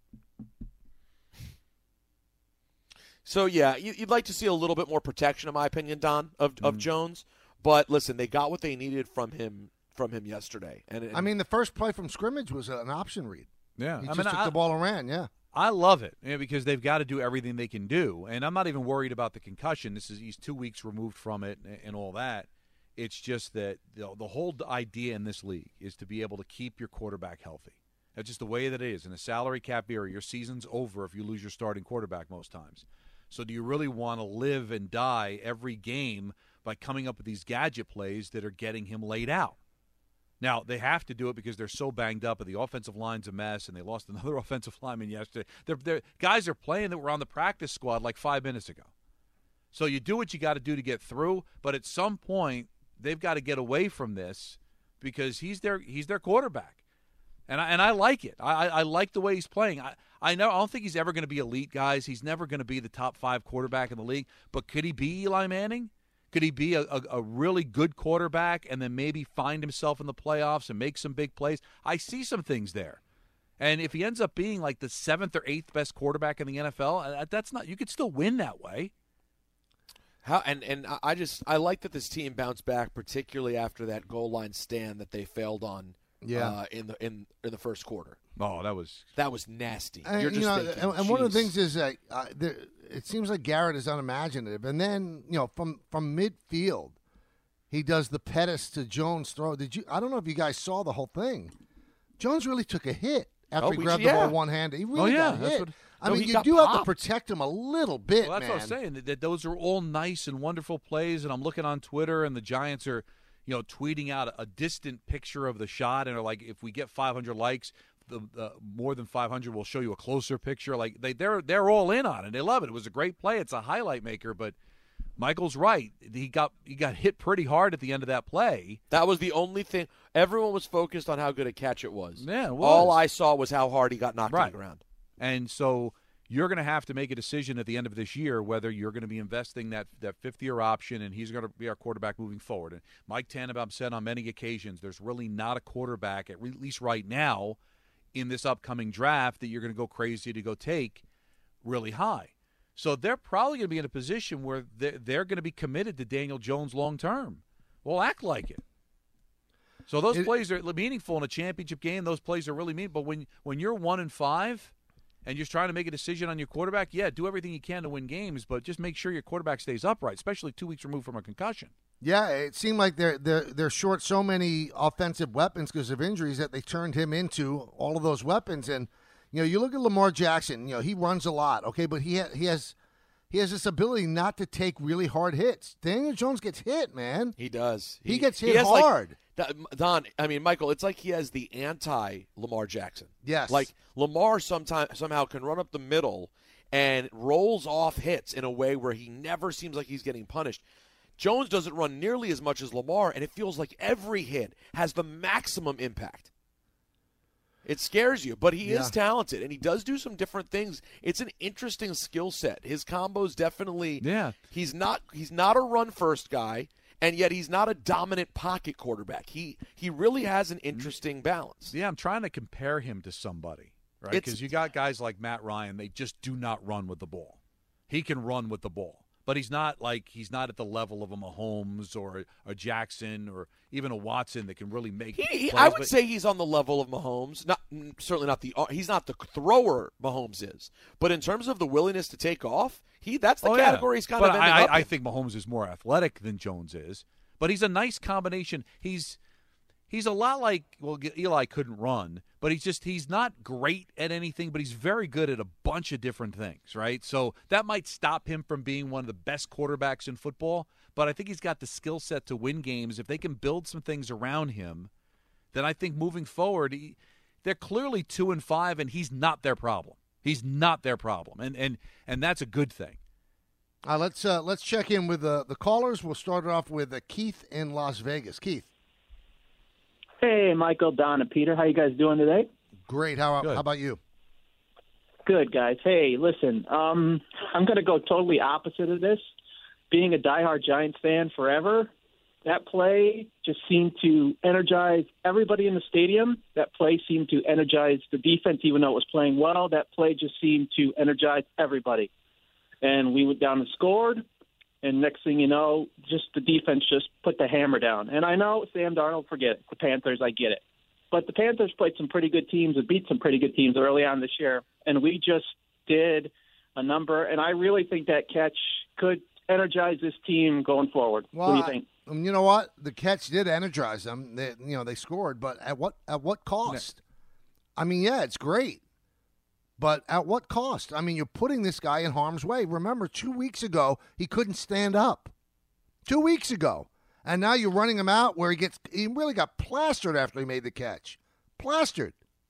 So, yeah, you, you'd like to see a little bit more protection, in my opinion, Don, of, of Jones. But, listen, they got what they needed from him from him yesterday. And, and I mean, the first play from scrimmage was an option read. yeah, He I just mean, took I, the ball and ran, yeah. I love it yeah, because they've got to do everything they can do, and I'm not even worried about the concussion. This is he's two weeks removed from it and, and all that. It's just that the, the whole idea in this league is to be able to keep your quarterback healthy. That's just the way that it is. In a salary cap era, your season's over if you lose your starting quarterback most times. So do you really want to live and die every game by coming up with these gadget plays that are getting him laid out? Now, they have to do it because they're so banged up and the offensive line's a mess and they lost another offensive lineman yesterday. They're, they're, guys are playing that were on the practice squad like five minutes ago. So you do what you got to do to get through, but at some point they've got to get away from this because he's their he's their quarterback. And I, and I like it. I, I like the way he's playing. I, I know I don't think he's ever going to be elite, guys. He's never going to be the top five quarterback in the league. But could he be Eli Manning? Could he be a, a, a really good quarterback and then maybe find himself in the playoffs and make some big plays? I see some things there. And if he ends up being like the seventh or eighth best quarterback in the N F L, that's not. You could still win that way. How and, and I just I like that this team bounced back, particularly after that goal line stand that they failed on. Yeah. Uh, in the in in the first quarter. Oh, that was that was nasty. And, You're just you know, thinking, and, and one of the "Jeez." things is that uh, there, it seems like Garrett is unimaginative, and then you know from from midfield, he does the Pettis to Jones throw. Did you? I don't know if you guys saw the whole thing. Jones really took a hit after Oh, he we- grabbed yeah. the ball one handed. He really Oh, yeah, got that's hit. what- I No, mean, he you got do have to popped. protect him a little bit, Well, that's man. what I'm saying. That, that those are all nice and wonderful plays, and I'm looking on Twitter, and the Giants are, you know, tweeting out a, a distant picture of the shot, and are like, if we get five hundred likes, the, the more than five hundred, we'll show you a closer picture. Like they, they're they're all in on it. They love it. It was a great play. It's a highlight maker, but Michael's right. He got he got hit pretty hard at the end of that play. That was the only thing. Everyone was focused on how good a catch it was. Yeah, it was. All I saw was how hard he got knocked Right. to the ground. And so you're going to have to make a decision at the end of this year whether you're going to be investing that, that fifth-year option and he's going to be our quarterback moving forward. And Mike Tannenbaum said on many occasions there's really not a quarterback, at least right now, in this upcoming draft that you're going to go crazy to go take really high. So they're probably going to be in a position where they're, they're going to be committed to Daniel Jones long-term. Well, act like it. So those It- plays are meaningful in a championship game. Those plays are really mean. But when when you're one and five, and you're trying to make a decision on your quarterback, yeah, do everything you can to win games, but just make sure your quarterback stays upright, especially two weeks removed from a concussion. Yeah, it seemed like they're they're they're short so many offensive weapons because of injuries that they turned him into all of those weapons. And you know, you look at Lamar Jackson. You know, he runs a lot, okay, but he ha- he has he has this ability not to take really hard hits. Daniel Jones gets hit, man. He does. He, he gets hit he hard. Like, Don, I mean, Michael, it's like he has the anti-Lamar Jackson. Yes. Like Lamar sometime, somehow can run up the middle and rolls off hits in a way where he never seems like he's getting punished. Jones doesn't run nearly as much as Lamar, and it feels like every hit has the maximum impact. It scares you, but he yeah. is talented, and he does do some different things. It's an interesting skill set. His combos definitely yeah. He's not he's not a run-first guy, and yet he's not a dominant pocket quarterback. He he really has an interesting balance. Yeah, I'm trying to compare him to somebody, right? Because you got guys like Matt Ryan, they just do not run with the ball. He can run with the ball. But he's not like he's not at the level of a Mahomes or a Jackson or even a Watson that can really make. He, he, plays. I would but, say he's on the level of Mahomes. Not certainly not the he's not the thrower Mahomes is, but in terms of the willingness to take off, he that's the oh, category yeah. he's kind but of ending I, up I, I in. think Mahomes is more athletic than Jones is, but he's a nice combination. He's he's a lot like well Eli couldn't run, but he's just he's not great at anything, but he's very good at a bunch of different things, right? So that might stop him from being one of the best quarterbacks in football, but I think he's got the skill set to win games. If they can build some things around him, then I think moving forward, he, they're clearly two and five, and he's not their problem. He's not their problem, and and and that's a good thing. Uh, let's uh, let's check in with uh, the callers. We'll start it off with uh, Keith in Las Vegas. Keith. Hey, Michael, Don, and Peter. How you guys doing today? Great. How, how about you? Good, guys. Hey, listen, um, I'm going to go totally opposite of this. Being a diehard Giants fan forever, that play just seemed to energize everybody in the stadium. That play seemed to energize the defense, even though it was playing well. That play just seemed to energize everybody. And we went down and scored. And next thing you know, just the defense just put the hammer down. And I know Sam Darnold, forget it, the Panthers, I get it. But the Panthers played some pretty good teams and beat some pretty good teams early on this year. And we just did a number. And I really think that catch could energize this team going forward. Well, what do you think? I, you know what? The catch did energize them. They, you know, they scored. But at what at what cost? I mean, yeah, it's great. But at what cost? I mean, you're putting this guy in harm's way. Remember, two weeks ago, he couldn't stand up. Two weeks ago. And now you're running him out where he gets he really got plastered after he made the catch. Plastered.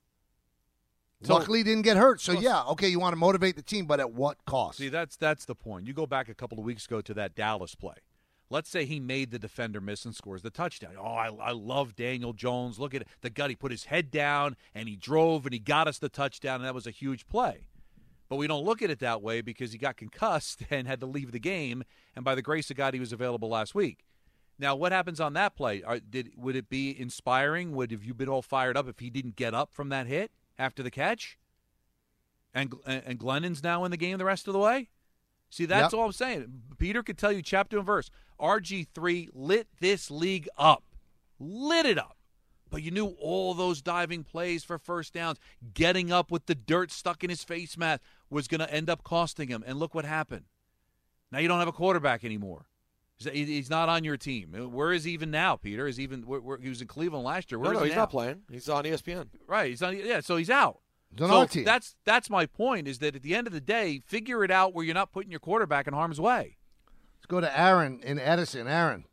So, Luckily, he didn't get hurt. So, yeah, okay, you want to motivate the team, but at what cost? See, that's that's the point. You go back a couple of weeks ago to that Dallas play. Let's say he made the defender miss and scores the touchdown. Oh, I, I love Daniel Jones. Look at the gut. He put his head down, and he drove, and he got us the touchdown, and that was a huge play. But we don't look at it that way because he got concussed and had to leave the game, and by the grace of God, he was available last week. Now, what happens on that play? Are, did Would it be inspiring? Would have you been all fired up if he didn't get up from that hit after the catch? And and Glennon's now in the game the rest of the way? See, that's yep. all I'm saying. Peter could tell you chapter and verse. R G three lit this league up. Lit it up. But you knew all those diving plays for first downs, getting up with the dirt stuck in his face mask was going to end up costing him. And look what happened. Now you don't have a quarterback anymore. He's not on your team. Where is he even now, Peter? Is even where, where, he was in Cleveland last year. Where no, is no, he he's now? not playing. He's on E S P N. Right. He's on. Yeah, so he's out. So that's that's my point, is that at the end of the day, figure it out where you're not putting your quarterback in harm's way. Let's go to Aaron in Edison. Aaron.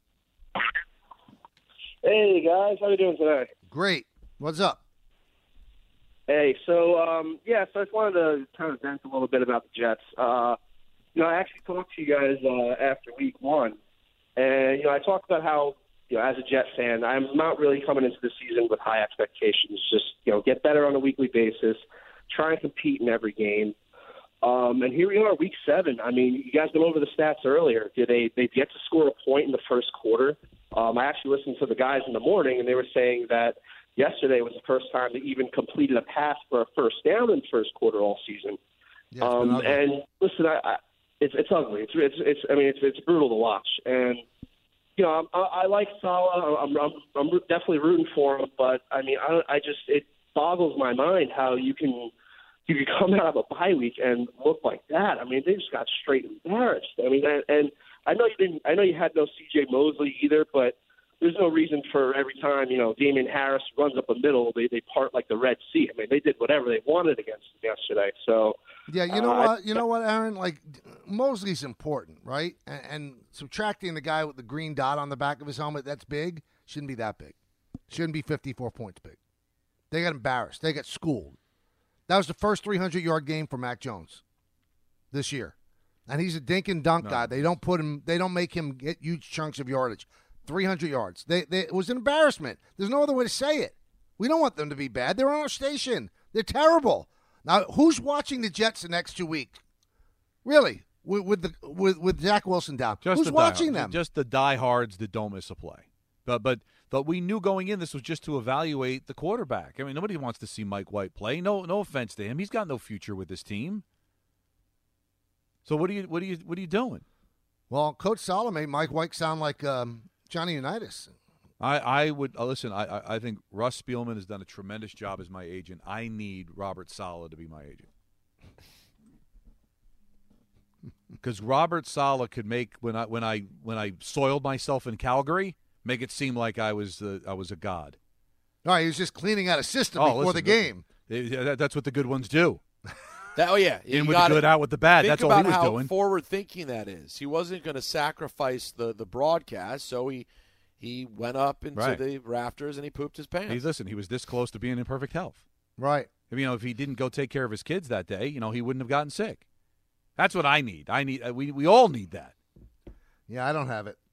Hey, guys. How are you doing today? Great. What's up? Hey, so, um, yeah, so I just wanted to kind of vent a little bit about the Jets. Uh, you know, I actually talked to you guys uh, after week one, and, you know, I talked about how, you know, as a Jet fan, I'm not really coming into the season with high expectations. Just, you know, get better on a weekly basis, try and compete in every game. Um, and here we are, week seven. I mean, you guys went over the stats earlier. Did they they get to score a point in the first quarter? Um, I actually listened to the guys in the morning, and they were saying that yesterday was the first time they even completed a pass for a first down in the first quarter all season. Yeah, um, and listen, I, I, it's it's ugly. It's it's it's. I mean, it's it's brutal to watch. And you know, I, I like Saleh. I'm, I'm I'm definitely rooting for him. But I mean, I I just it boggles my mind how you can you could come out of a bye week and look like that. I mean, they just got straight embarrassed. I mean, and, and I know you didn't. I know you had no C J Mosley either, but there's no reason for every time, you know, Damian Harris runs up the middle, they they part like the Red Sea. I mean, they did whatever they wanted against them yesterday. So yeah, you know uh, what, you know what, Aaron, like Mosley's important, right? And, and subtracting the guy with the green dot on the back of his helmet, that's big. Shouldn't be that big. Shouldn't be fifty-four points big. They got embarrassed. They got schooled. That was the first three hundred yard game for Mac Jones this year, and he's a dink and dunk No. guy. They don't put him. They don't make him get huge chunks of yardage. three hundred yards. They, they, it was an embarrassment. There's no other way to say it. We don't want them to be bad. They're on our station. They're terrible. Now, who's watching the Jets the next two weeks? Really, with, with the with, with Zach Wilson down, Just who's the watching diehards, them? Just the diehards that don't miss a play. But but but we knew going in this was just to evaluate the quarterback. I mean, nobody wants to see Mike White play. No no offense to him. He's got no future with this team. So what are you what are you what are you doing? Well, Coach Saleh made Mike White sound like um, Johnny Unitas. I, I would uh, listen. I, I I think Russ Spielman has done a tremendous job as my agent. I need Robert Saleh to be my agent because Robert Saleh could make when I when I when I soiled myself in Calgary, make it seem like I was uh, I was a god. All right, he was just cleaning out a system Oh, before listen, the game. listen. That- That's what the good ones do. That, oh yeah, In You with the gotta good, out with the bad. Think That's all about he was how doing. forward thinking that is. He wasn't going to sacrifice the, the broadcast, so he he went up into Right. the rafters and he pooped his pants. He's listen. He was this close to being in perfect health. Right. I mean, you know, if he didn't go take care of his kids that day, you know, he wouldn't have gotten sick. That's what I need. I need. Uh, we we all need that. Yeah, I don't have it.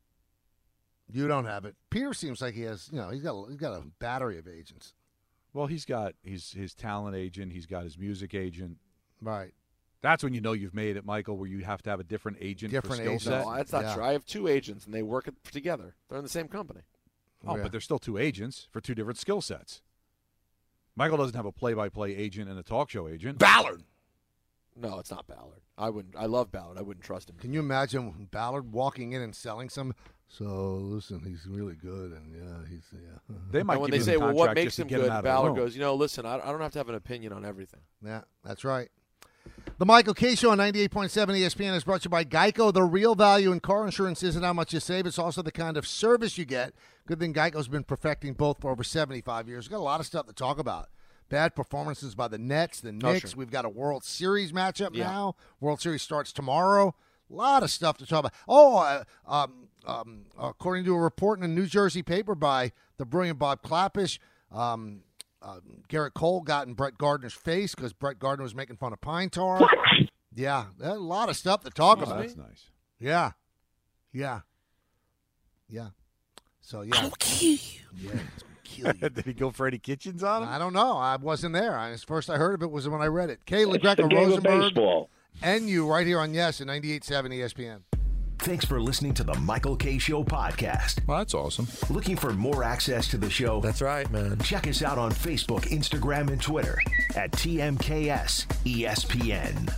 You don't have it. Peter seems like he has. You know, he's got a, he's got a battery of agents. Well, he's got his his talent agent. He's got his music agent. Right. That's when you know you've made it, Michael, where you have to have a different agent Different for skill agent. set. No, that's not Yeah. true. I have two agents, and they work it together. They're in the same company. Oh, Yeah. but there's still two agents for two different skill sets. Michael doesn't have a play-by-play agent and a talk show agent. Ballard. No, it's not Ballard. I wouldn't. I love Ballard. I wouldn't trust him. Can you imagine Ballard walking in and selling some? So listen, he's really good, and yeah, he's yeah. They might And when give they him say, the "Well, what contract makes just to him get good?" him out of the Ballard room. goes, "You know, listen, I, I don't have to have an opinion on everything." Yeah, that's right. The Michael K. Show on ninety-eight point seven E S P N is brought to you by Geico. The real value in car insurance isn't how much you save. It's also the kind of service you get. Good thing Geico's been perfecting both for over seventy-five years. We've got a lot of stuff to talk about. Bad performances by the Nets, the Oh, Knicks. sure. We've got a World Series matchup Yeah. now. World Series starts tomorrow. A lot of stuff to talk about. Oh, uh, um, um, according to a report in a New Jersey paper by the brilliant Bob Clappish, um, uh, Garrett Cole got in Brett Gardner's face because Brett Gardner was making fun of Pine Tar. Yeah, a lot of stuff to talk Oh, about. that's nice. Yeah, yeah, yeah. So yeah, I'll kill you. Yeah, it's gonna kill you. Did he go Freddie Kitchens on him? I don't know. I wasn't there. I, first I heard of it was when I read it. Kayla Greco the game of Rosenberg baseball. and you right here on Yes at ninety-eight point seven E S P N. Thanks for listening to the Michael K. Show podcast. Well, that's awesome. Looking for more access to the show? That's right, man. Check us out on Facebook, Instagram, and Twitter at T M K S E S P N.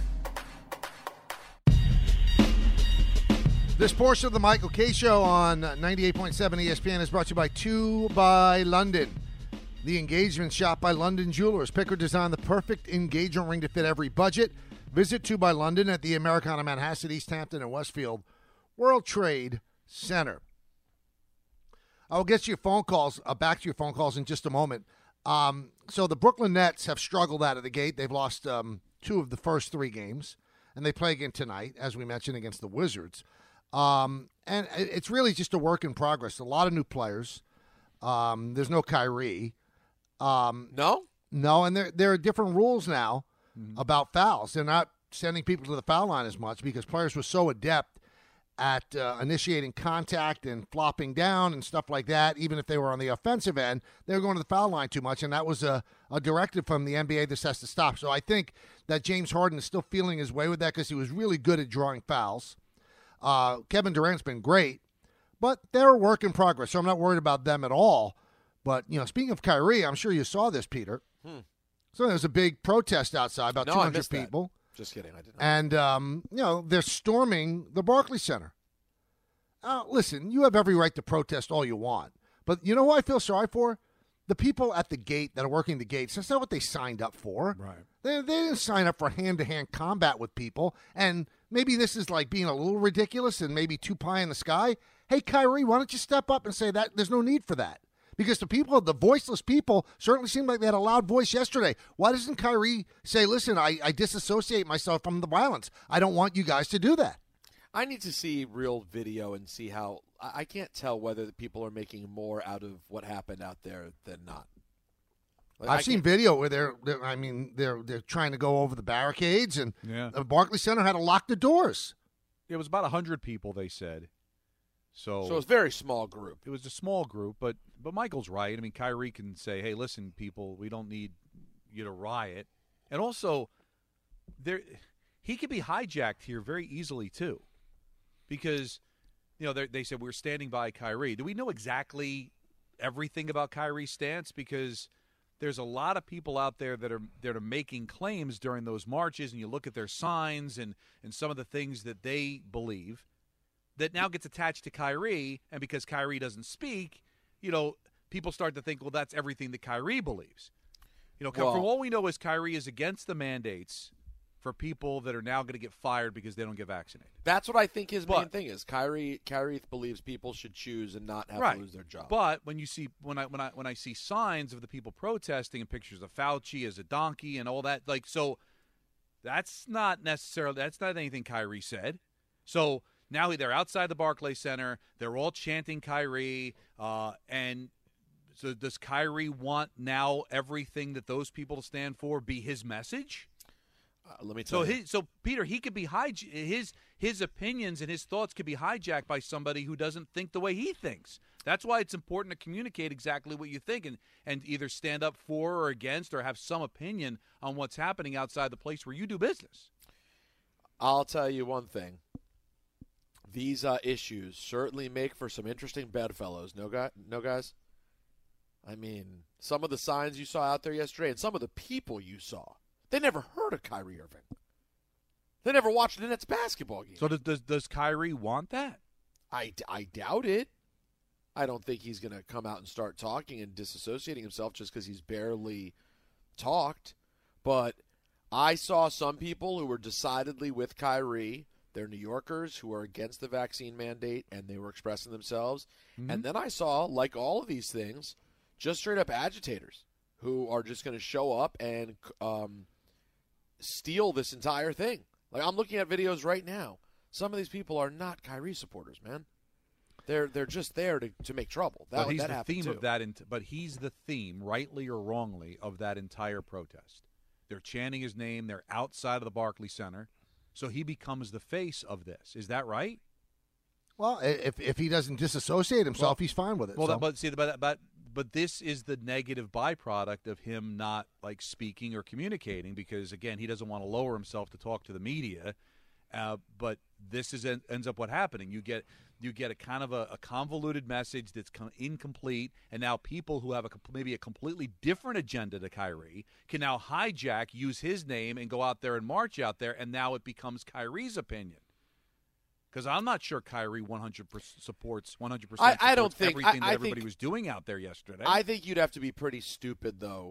This portion of the Michael K. Show on ninety-eight point seven E S P N is brought to you by Two by London. The engagement shop by London Jewelers. Picker designed the perfect engagement ring to fit every budget. Visit Two by London at the Americana Manhasset, East Hampton, and Westfield World Trade Center. I'll get to your phone calls, uh, back to your phone calls in just a moment. Um, so the Brooklyn Nets have struggled out of the gate. They've lost um, two of the first three games, and they play again tonight, as we mentioned, against the Wizards. Um, and it- it's really just a work in progress. A lot of new players. Um, there's no Kyrie. Um, No? no, and there there are different rules now about fouls. They're not sending people to the foul line as much because players were so adept at uh, initiating contact and flopping down and stuff like that. Even if they were on the offensive end, they were going to the foul line too much, and that was a, a directive from the N B A this has to stop. So I think that James Harden is still feeling his way with that because he was really good at drawing fouls. Uh, Kevin Durant's been great, but they're a work in progress, so I'm not worried about them at all. But, you know, speaking of Kyrie, I'm sure you saw this, Peter. Hmm. So there was a big protest outside, about No, two I hundred missed that. people. Just kidding. I did not. And, um, you know, they're storming the Barclays Center. Uh, listen, you have every right to protest all you want. But you know who I feel sorry for? the people at the gate that are working the gates, that's not what they signed up for. Right. They, they didn't sign up for hand-to-hand combat with people. And maybe this is like being a little ridiculous and maybe too pie in the sky. Hey, Kyrie, why don't you step up and say that there's no need for that? Because the people, the voiceless people, certainly seemed like they had a loud voice yesterday. Why doesn't Kyrie say, listen, I, I disassociate myself from the violence. I don't want you guys to do that. I need to see real video and see how – I can't tell whether the people are making more out of what happened out there than not. Like, I've I seen can't- video where they're, they're, I mean, they're they're trying to go over the barricades, and Yeah. the Barclays Center had to lock the doors. It was about one hundred people, they said. So, So it's a very small group. It was a small group, but but Michael's right. I mean, Kyrie can say, hey, listen, people, we don't need you to riot. And also, there he could be hijacked here very easily, too. Because, you know, they said we're standing by Kyrie. Do we know exactly everything about Kyrie's stance? Because there's a lot of people out there that are that are making claims during those marches, and you look at their signs and, and some of the things that they believe that now gets attached to Kyrie, and because Kyrie doesn't speak, you know, people start to think, well, that's everything that Kyrie believes. You know, Well- from all we know is Kyrie is against the mandates for people that are now going to get fired because they don't get vaccinated. That's what I think his main But- thing is. Kyrie Kyrie believes people should choose and not have right. to lose their job. But when you see when I when I when I see signs of the people protesting and pictures of Fauci as a donkey and all that, like, so that's not necessarily that's not anything Kyrie said. So now they're outside the Barclays Center. They're all chanting Kyrie, uh, and so does Kyrie want now everything that those people stand for be his message? Uh, let me tell So, you. his, so Peter, he could be hij- his his opinions and his thoughts could be hijacked by somebody who doesn't think the way he thinks. That's why it's important to communicate exactly what you think and, and either stand up for or against or have some opinion on what's happening outside the place where you do business. I'll tell you one thing. These uh, issues certainly make for some interesting bedfellows. No, guy, no guys? I mean, some of the signs you saw out there yesterday and some of the people you saw, they never heard of Kyrie Irving. They never watched the Nets basketball game. So does does, does Kyrie want that? I, I doubt it. I don't think he's going to come out and start talking and disassociating himself just because he's barely talked. But I saw some people who were decidedly with Kyrie. They're New Yorkers who are against the vaccine mandate, and they were expressing themselves. Mm-hmm. And then I saw, like all of these things, just straight-up agitators who are just going to show up and um, steal this entire thing. Like, I'm looking at videos right now. Some of these people are not Kyrie supporters, man. They're they're just there to, to make trouble. That, but he's that the happened theme too. of that. Ent- but he's the theme, rightly or wrongly, of that entire protest. They're chanting his name. They're outside of the Barclays Center, so he becomes the face of this. Is that right? Well, if if he doesn't disassociate himself, Well- he's fine with it. Well, so. that, but see, but but but this is the negative byproduct of him not like speaking or communicating because again, he doesn't want to lower himself to talk to the media. Uh, but this is ends up what happening. You get you get a kind of a, a convoluted message that's com- incomplete, and now people who have a maybe a completely different agenda to Kyrie can now hijack, use his name, and go out there and march out there, and now it becomes Kyrie's opinion. Because I'm not sure Kyrie one hundred percent supports one hundred percent. I- I don't think- everything I- that I everybody think- was doing out there yesterday. I think you'd have to be pretty stupid, though,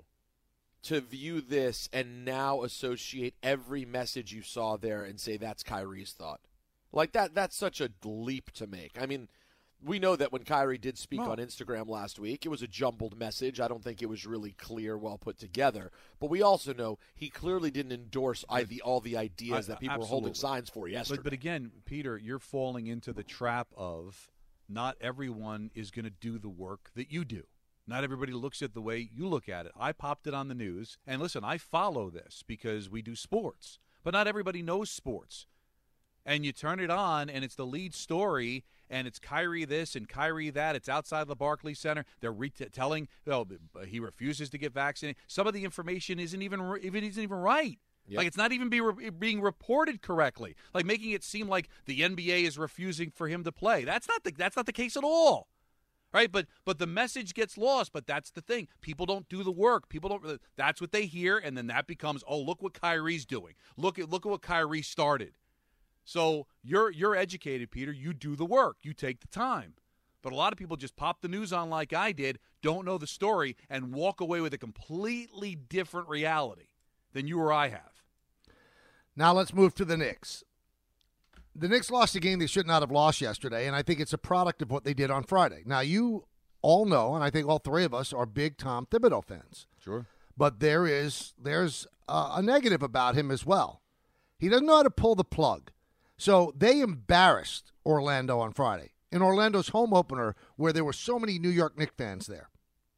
to view this and now associate every message you saw there and say that's Kyrie's thought. Like, that that's such a leap to make. I mean, we know that when Kyrie did speak No. on Instagram last week, it was a jumbled message. I don't think it was really clear, well put together. But we also know he clearly didn't endorse I, the, all the ideas I- that people were holding absolutely. signs for yesterday. But, but again, Peter, you're falling into the trap of not everyone is going to do the work that you do. Not everybody looks at it the way you look at it. I popped it on the news, and listen, I follow this because we do sports, but not everybody knows sports. And you turn it on, and it's the lead story, and it's Kyrie this and Kyrie that. It's outside the Barclays Center. They're re- telling, well, he refuses to get vaccinated. Some of the information isn't even even isn't even right. Yep. Like, it's not even be re- being reported correctly. Like, making it seem like the N B A is refusing for him to play. That's not the that's not the case at all. Right, but but the message gets lost. But that's the thing. People don't do the work. People don't. That's what they hear, and then that becomes, oh, look what Kyrie's doing. Look at look at what Kyrie started. So you're you're educated, Peter. You do the work. You take the time. But a lot of people just pop the news on like I did, don't know the story, and walk away with a completely different reality than you or I have. Now let's move to the Knicks. The Knicks lost a game they should not have lost yesterday, and I think it's a product of what they did on Friday. Now, you all know, and I think all three of us are big Tom Thibodeau fans. Sure. But there is there's a, a negative about him as well. He doesn't know how to pull the plug. So they embarrassed Orlando on Friday in Orlando's home opener where there were so many New York Knicks fans there.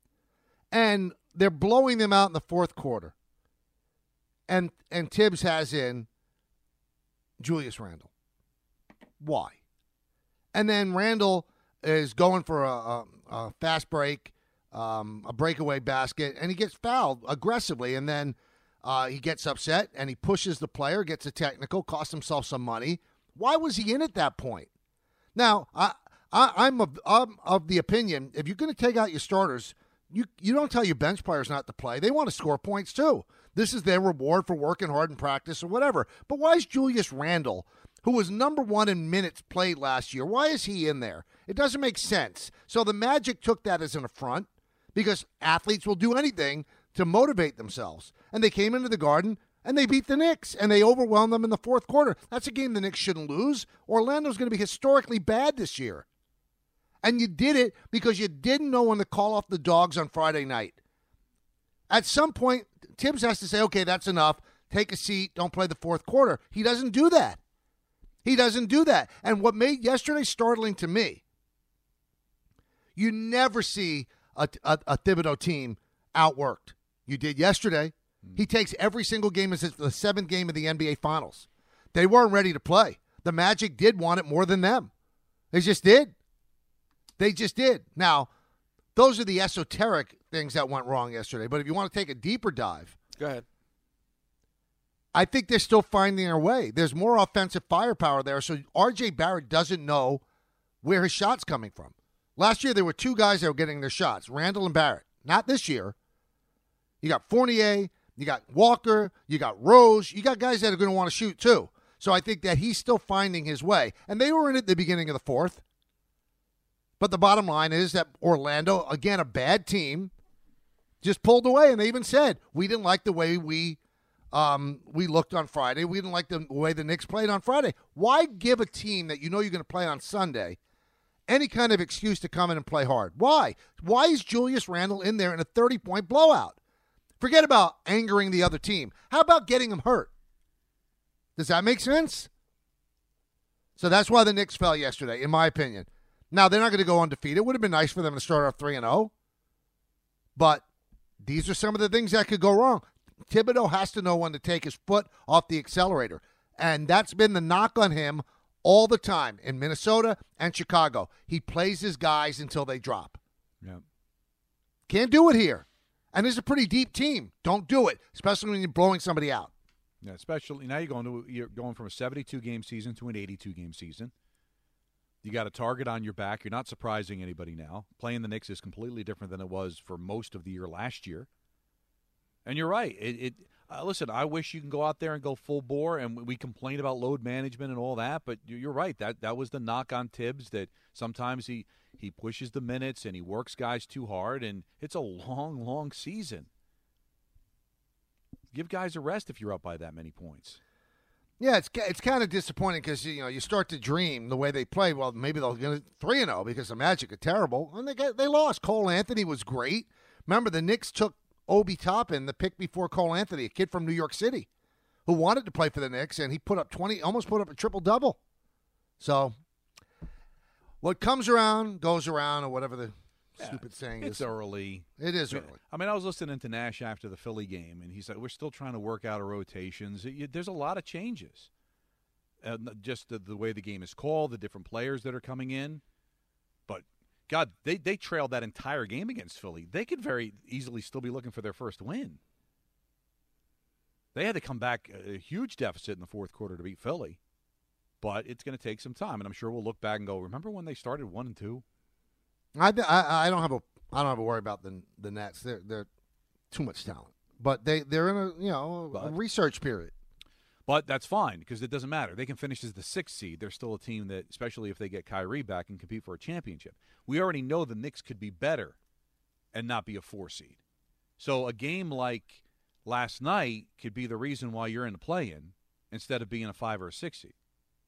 And they're blowing them out in the fourth quarter. And and Tibbs has in Julius Randle. Why? And then Randle is going for a, a, a fast break, um, a breakaway basket, and he gets fouled aggressively. And then uh, he gets upset, and he pushes the player, gets a technical, costs himself some money. Why was he in at that point? Now, I, I, I'm, of, I'm of the opinion, if you're going to take out your starters, you, you don't tell your bench players not to play. They want to score points too. This is their reward for working hard in practice or whatever. But why is Julius Randle, who was number one in minutes played last year, why is he in there? It doesn't make sense. So the Magic took that as an affront because athletes will do anything to motivate themselves. And they came into the Garden and they beat the Knicks and they overwhelmed them in the fourth quarter. That's a game the Knicks shouldn't lose. Orlando's going to be historically bad this year. And you did it because you didn't know when to call off the dogs on Friday night. At some point, Tibbs has to say, okay, that's enough. Take a seat. Don't play the fourth quarter. He doesn't do that. He doesn't do that. And what made yesterday startling to me, you never see a, a, a Thibodeau team outworked. You did yesterday. He takes every single game as the seventh game of the N B A Finals. They weren't ready to play. The Magic did want it more than them. They just did. They just did. Now, those are the esoteric things that went wrong yesterday. But if you want to take a deeper dive. Go ahead. I think they're still finding their way. There's more offensive firepower there, so R J Barrett doesn't know where his shot's coming from. Last year, there were two guys that were getting their shots, Randle and Barrett. Not this year. You got Fournier, you got Walker, you got Rose. You got guys that are going to want to shoot, too. So I think that he's still finding his way. And they were in it at the beginning of the fourth. But the bottom line is that Orlando, again, a bad team, just pulled away. And they even said, we didn't like the way we um, we looked on Friday. We didn't like the way the Knicks played on Friday. Why give a team that you know you're going to play on Sunday any kind of excuse to come in and play hard? Why? Why is Julius Randle in there in a thirty-point blowout? Forget about angering the other team. How about getting him hurt? Does that make sense? So that's why the Knicks fell yesterday, in my opinion. Now, they're not going to go undefeated. It would have been nice for them to start off three and oh. But these are some of the things that could go wrong. Thibodeau has to know when to take his foot off the accelerator. And that's been the knock on him all the time in Minnesota and Chicago. He plays his guys until they drop. Yeah. Can't do it here. And it's a pretty deep team. Don't do it, especially when you're blowing somebody out. Yeah, especially now you're going to you're going from a seventy-two game season to an eighty-two game season. You got a target on your back. You're not surprising anybody now. Playing the Knicks is completely different than it was for most of the year last year. And you're right. It, it uh, listen, I wish you can go out there and go full bore, and we complain about load management and all that, but you're right. That that was the knock on Tibbs, that sometimes he, he pushes the minutes and he works guys too hard, and it's a long, long season. Give guys a rest if you're up by that many points. Yeah, it's it's kind of disappointing because you know you start to dream the way they play. Well, maybe they'll get three and zero because the Magic are terrible, and they get, they lost. Cole Anthony was great. Remember, the Knicks took Obi Toppin, the pick before Cole Anthony, a kid from New York City, who wanted to play for the Knicks, and he put up twenty, almost put up a triple double. So, what comes around goes around, or whatever the yeah, stupid saying it's is. It's early. It is I mean, early. I mean, I was listening to Nash after the Philly game, and he's like, "We're still trying to work out our rotations. It, there's a lot of changes, uh, just the, the way the game is called, the different players that are coming in, but." God, they, they trailed that entire game against Philly. They could very easily still be looking for their first win. They had to come back a huge deficit in the fourth quarter to beat Philly. But it's going to take some time, and I'm sure we'll look back and go, remember when they started one and two? I, I, I don't have a I don't have a worry about the the Nets. They're they're too much talent, but they they're in a you know a research period. But that's fine because it doesn't matter. They can finish as the sixth seed. They're still a team that, especially if they get Kyrie back, and compete for a championship. We already know the Knicks could be better and not be a four seed. So a game like last night could be the reason why you're in the play-in instead of being a five or a six seed.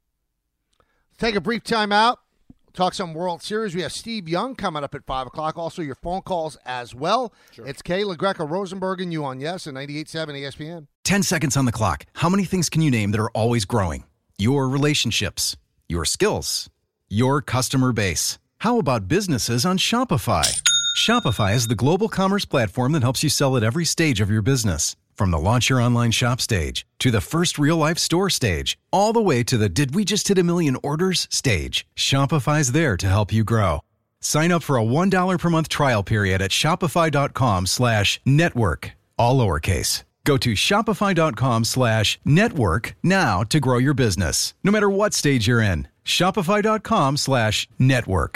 Take a brief time out. Talk some World Series. We have Steve Young coming up at five o'clock. Also, your phone calls as well. Sure. It's Kayla Greco Rosenberg and you on Yes and ninety-eight point seven E S P N. Ten seconds on the clock. How many things can you name that are always growing? Your relationships, your skills, your customer base. How about businesses on Shopify? Shopify is the global commerce platform that helps you sell at every stage of your business. From the launch your online shop stage, to the first real-life store stage, all the way to the did we just hit a million orders stage, Shopify's there to help you grow. Sign up for a one dollar per month trial period at shopify.com slash network, all lowercase. Go to shopify.com slash network now to grow your business, no matter what stage you're in. Shopify.com slash network.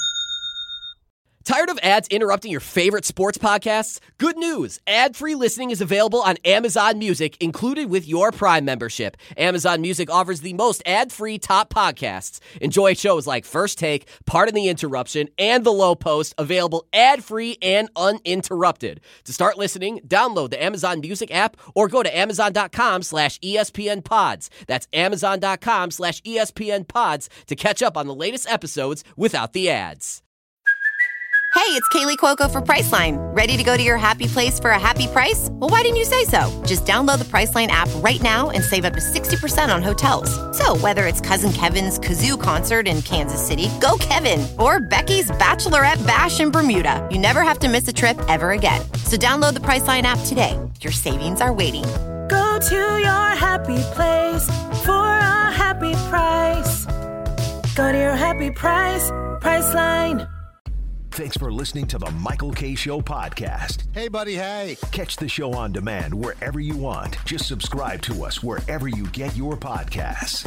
Tired of ads interrupting your favorite sports podcasts? Good news! Ad-free listening is available on Amazon Music, included with your Prime membership. Amazon Music offers the most ad-free top podcasts. Enjoy shows like First Take, Pardon the Interruption, and The Low Post, available ad-free and uninterrupted. To start listening, download the Amazon Music app or go to amazon.com slash ESPN pods. That's amazon.com slash ESPN pods to catch up on the latest episodes without the ads. Hey, it's Kaylee Cuoco for Priceline. Ready to go to your happy place for a happy price? Well, why didn't you say so? Just download the Priceline app right now and save up to sixty percent on hotels. So whether it's Cousin Kevin's Kazoo Concert in Kansas City, go Kevin, or Becky's Bachelorette Bash in Bermuda, you never have to miss a trip ever again. So download the Priceline app today. Your savings are waiting. Go to your happy place for a happy price. Go to your happy price, Priceline. Thanks for listening to the Michael Kay Show podcast. Hey, buddy, hey. Catch the show on demand wherever you want. Just subscribe to us wherever you get your podcasts.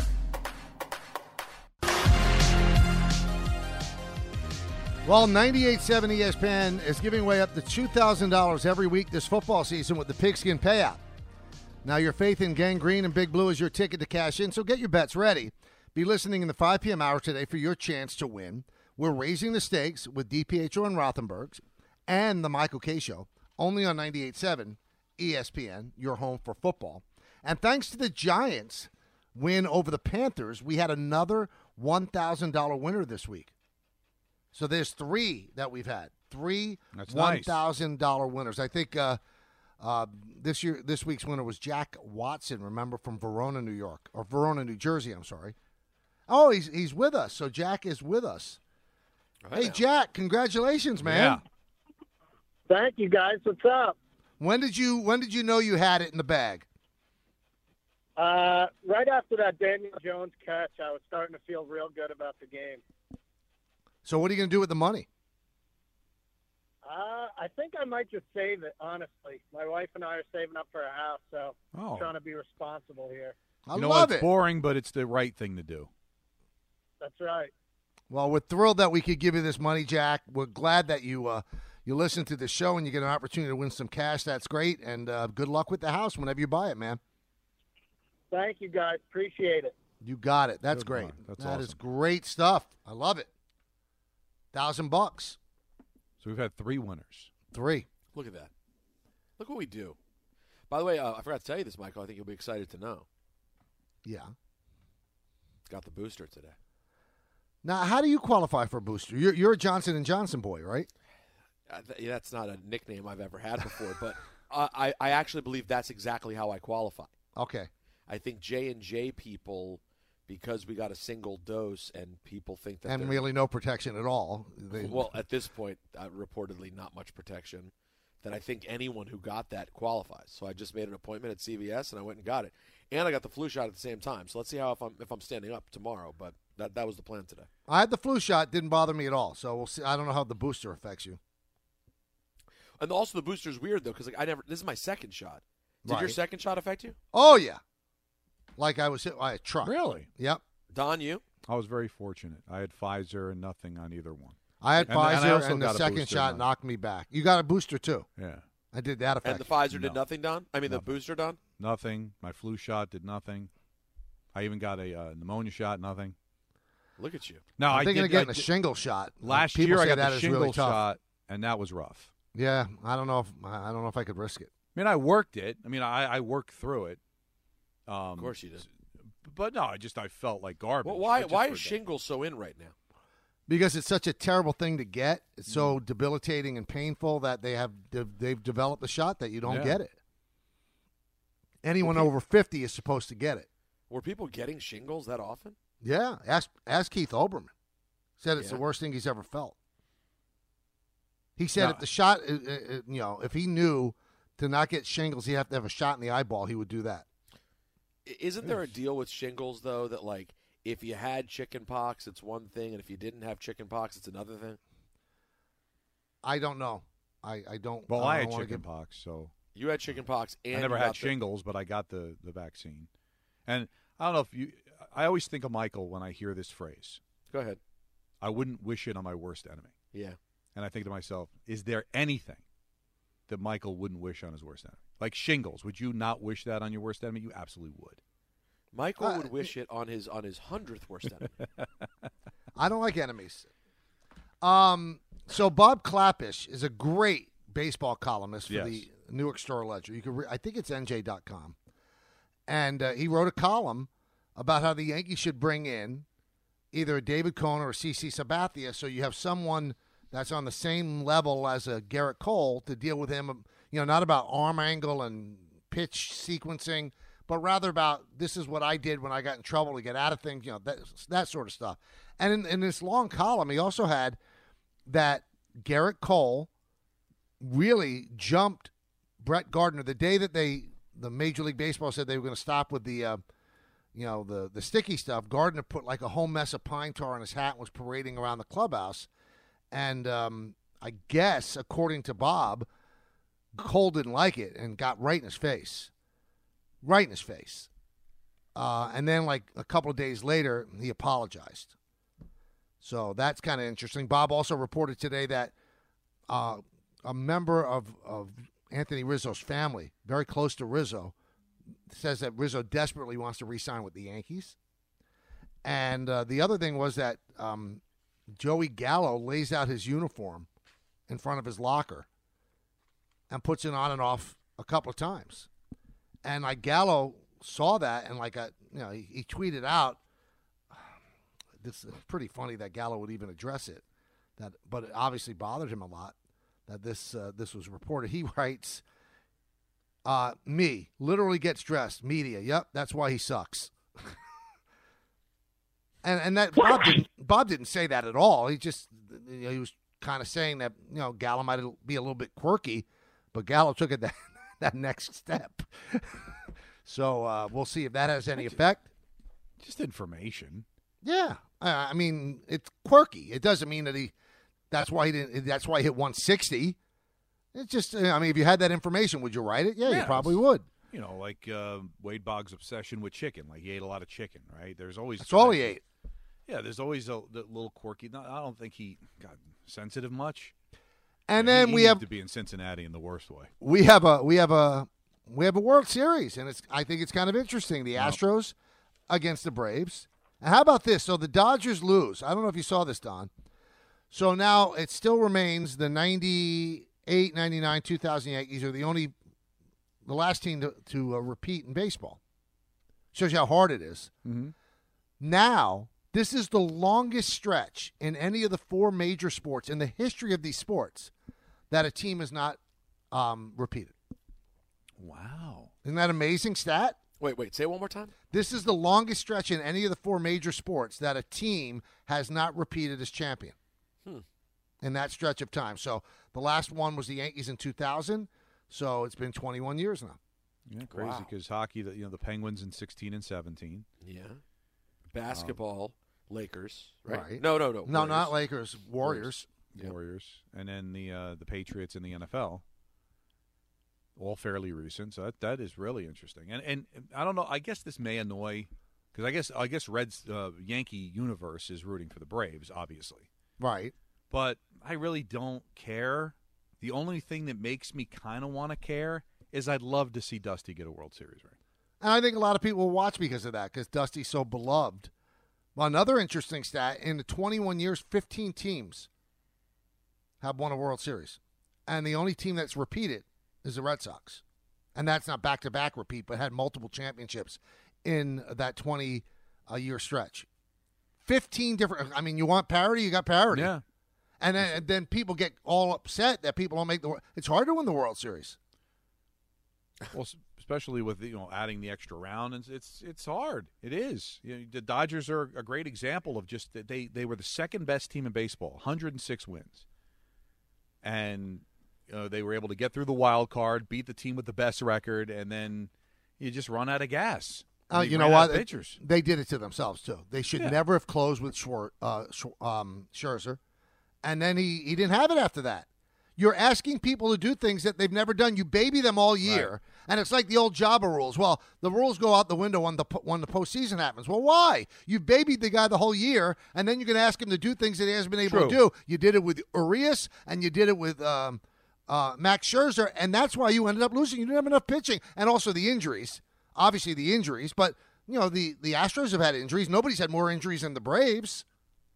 Well, ninety-eight point seven E S P N is giving away up to two thousand dollars every week this football season with the Pigskin Payout. Now, your faith in Gang Green and Big Blue is your ticket to cash in, so get your bets ready. Be listening in the five p.m. hour today for your chance to win. We're raising the stakes with DiPietro and Rothenbergs and the Michael Kay Show, only on ninety-eight point seven E S P N, your home for football. And thanks to the Giants' win over the Panthers, we had another one thousand dollars winner this week. So there's three that we've had, three one thousand dollars nice. winners. I think uh, uh, this year, this week's winner was Jack Watson, remember, from Verona, New York, or Verona, New Jersey, I'm sorry. Oh, he's he's with us, so Jack is with us. Hey, Jack, congratulations, man. Yeah. Thank you, guys. What's up? When did you when did you know you had it in the bag? Uh, right after that Daniel Jones catch, I was starting to feel real good about the game. So what are you going to do with the money? Uh, I think I might just save it, honestly. My wife and I are saving up for a house, so oh. I'm trying to be responsible here. I you know love it's it. boring, but it's the right thing to do. That's right. Well, we're thrilled that we could give you this money, Jack. We're glad that you uh, you listen to the show and you get an opportunity to win some cash. That's great, and uh, good luck with the house whenever you buy it, man. Thank you, guys. Appreciate it. You got it. That's Good great. one. That's That awesome. is great stuff. I love it. Thousand bucks. So we've had three winners. Three. Look at that. Look what we do. By the way, uh, I forgot to tell you this, Michael. I think you'll be excited to know. Yeah. Got the booster today. Now, how do you qualify for a booster? You're, you're a Johnson and Johnson boy, right? Uh, th- that's not a nickname I've ever had before, but uh, I, I actually believe that's exactly how I qualify. Okay. I think J and J people, because we got a single dose and people think that And they're- really no protection at all. They, well, at this point, uh, reportedly not much protection, that I think anyone who got that qualifies. So I just made an appointment at C V S and I went and got it. And I got the flu shot at the same time. So let's see how if I'm if I'm standing up tomorrow. But that that was the plan today. I had the flu shot. Didn't bother me at all. So we'll see. I don't know how the booster affects you. And also the booster's weird though, because like I never. This is my second shot. Did Right. your second shot affect you? Oh, yeah. Like I was hit by a truck. Really? Yep. Don, you? I was very fortunate. I had Pfizer and nothing on either one. I had And- and I Pfizer, also and, the got a second booster shot one. knocked me back. You got a booster, too. Yeah. I did that affect And the Pfizer No. did nothing, Don? I mean, the Nothing. booster, Don? nothing. My flu shot did nothing. I even got a uh, pneumonia shot, nothing. Look at you. No, I'm I thinking did, of getting I a did, shingle shot. Last People year I say got that the is shingle really tough. shot, and that was rough. Yeah, I don't know if I don't know if I could risk it. I mean, I worked it. I mean, I, I worked through it. Um, Of course you did. But no, I just I felt like garbage. Well, why just why for is that. shingles so in right now? Because it's such a terrible thing to get. It's so debilitating and painful that they have they've developed a shot that you don't Yeah. get it. Anyone Okay. over fifty is supposed to get it. Were people getting shingles that often? Yeah, ask ask Keith Olbermann. Said it's Yeah. the worst thing he's ever felt. He said No. if the shot, uh, uh, you know, if he knew to not get shingles, he'd have to have a shot in the eyeball. He would do that. I- Isn't there a deal with shingles though that like if you had chicken pox, it's one thing, and if you didn't have chicken pox, it's another thing? I don't know. I, I don't. Well, I, I don't had wanna chicken give- pox, so You had chicken pox, and I never you had got the- shingles, but I got the, the vaccine. And I don't know if you – I always think of Michael when I hear this phrase. Go ahead. I wouldn't wish it on my worst enemy. Yeah. And I think to myself, is there anything that Michael wouldn't wish on his worst enemy? Like shingles, would you not wish that on your worst enemy? You absolutely would. Michael Uh, would wish it on his on his hundredth worst enemy. I don't like enemies. Um. So Bob Clappish is a great baseball columnist for Yes. the Newark Star Ledger. You can, re- I think it's N J dot com, and uh, he wrote a column about how the Yankees should bring in either a David Cohn or a C C Sabathia, so you have someone that's on the same level as a Garrett Cole to deal with him. You know, not about arm angle and pitch sequencing, but rather about this is what I did when I got in trouble to get out of things. You know, that that sort of stuff. And in, in this long column, he also had that Garrett Cole really jumped Brett Gardner the day that they the Major League Baseball said they were going to stop with the uh, you know the the sticky stuff. Gardner put like a whole mess of pine tar on his hat and was parading around the clubhouse. And um, I guess according to Bob, Cole didn't like it and got right in his face, right in his face. Uh, and then like a couple of days later, he apologized. So that's kind of interesting. Bob also reported today that uh, a member of, of Anthony Rizzo's family, very close to Rizzo, says that Rizzo desperately wants to re-sign with the Yankees. And uh, the other thing was that um, Joey Gallo lays out his uniform in front of his locker and puts it on and off a couple of times. And like Gallo saw that and like a, you know he, he tweeted out, this is pretty funny that Gallo would even address it, that but it obviously bothered him a lot that this uh, this was reported. He writes, uh, me literally gets dressed media. Yep, that's why he sucks. and and that Bob didn't Bob didn't say that at all. He just you know, he was kind of saying that you know Gallo might be a little bit quirky, but Gallo took it that that next step. So uh, we'll see if that has any effect. Just information. Yeah, I, I mean it's quirky. It doesn't mean that he. That's why he didn't. That's why he hit one sixty. It's just. I mean, if you had that information, would you write it? Yeah, you Yes. probably would. You know, like uh, Wade Boggs' obsession with chicken. Like he ate a lot of chicken, right? There's always That's all he ate. Yeah, there's always a, the little quirky. No, I don't think he got sensitive much. And Yeah, then he we needed have to be in Cincinnati in the worst way. we have a we have a we have a World Series, and it's I think it's kind of interesting. The Astros against the Braves. And how about this? So the Dodgers lose. I don't know if you saw this, Don. So now it still remains the ninety-eight, ninety-nine, two thousand Yankees are the only, the last team to, to uh, repeat in baseball. Shows you how hard it is. Mm-hmm. Now, this is the longest stretch in any of the four major sports in the history of these sports that a team has not um, repeated. Wow. Isn't that an amazing stat? Wait, wait. Say it one more time. This is the longest stretch in any of the four major sports that a team has not repeated as champion Hmm. in that stretch of time. So the last one was the Yankees in two thousand. So it's been twenty-one years now. Yeah, crazy Wow. because hockey, the, you know, the Penguins in sixteen and seventeen. Yeah. Basketball, Lakers, right? Right. No, no, no. No, Warriors. not Lakers. Warriors. Yep. Warriors, and then the uh, the Patriots in the N F L. All fairly recent, so that, that is really interesting. And and I don't know. I guess this may annoy because I guess I guess Reds uh, Yankee universe is rooting for the Braves, obviously. Right. But I really don't care. The only thing that makes me kind of want to care is I'd love to see Dusty get a World Series ring. And I think a lot of people will watch because of that, because Dusty's so beloved. Well, another interesting stat, in the twenty-one years, fifteen teams have won a World Series. And the only team that's repeated is the Red Sox. And that's not back-to-back repeat, but had multiple championships in that twenty-year stretch. fifteen different – I mean, you want parity, you got parity. Yeah. And then, and then people get all upset that people don't make the – it's hard to win the World Series. Well, especially with, you know, adding the extra round, and it's it's hard. It is. You know, the Dodgers are a great example of just that they they were the second best team in baseball, one hundred six wins, and you know, they were able to get through the wild card, beat the team with the best record, and then you just run out of gas. Uh, you know what? Pitchers. They did it to themselves too. They should Yeah. never have closed with Schwar- uh, Sch- um, Scherzer, and then he he didn't have it after that. You're asking people to do things that they've never done. You baby them all year, Right. and it's like the old Jabba rules. Well, the rules go out the window when the po- when the postseason happens. Well, why? You babied the guy the whole year, and then you're going to ask him to do things that he hasn't been able True. to do. You did it with Urias, and you did it with um, uh, Max Scherzer, and that's why you ended up losing. You didn't have enough pitching, and also the injuries. Obviously, the injuries, but you know the the Astros have had injuries. Nobody's had more injuries than the Braves.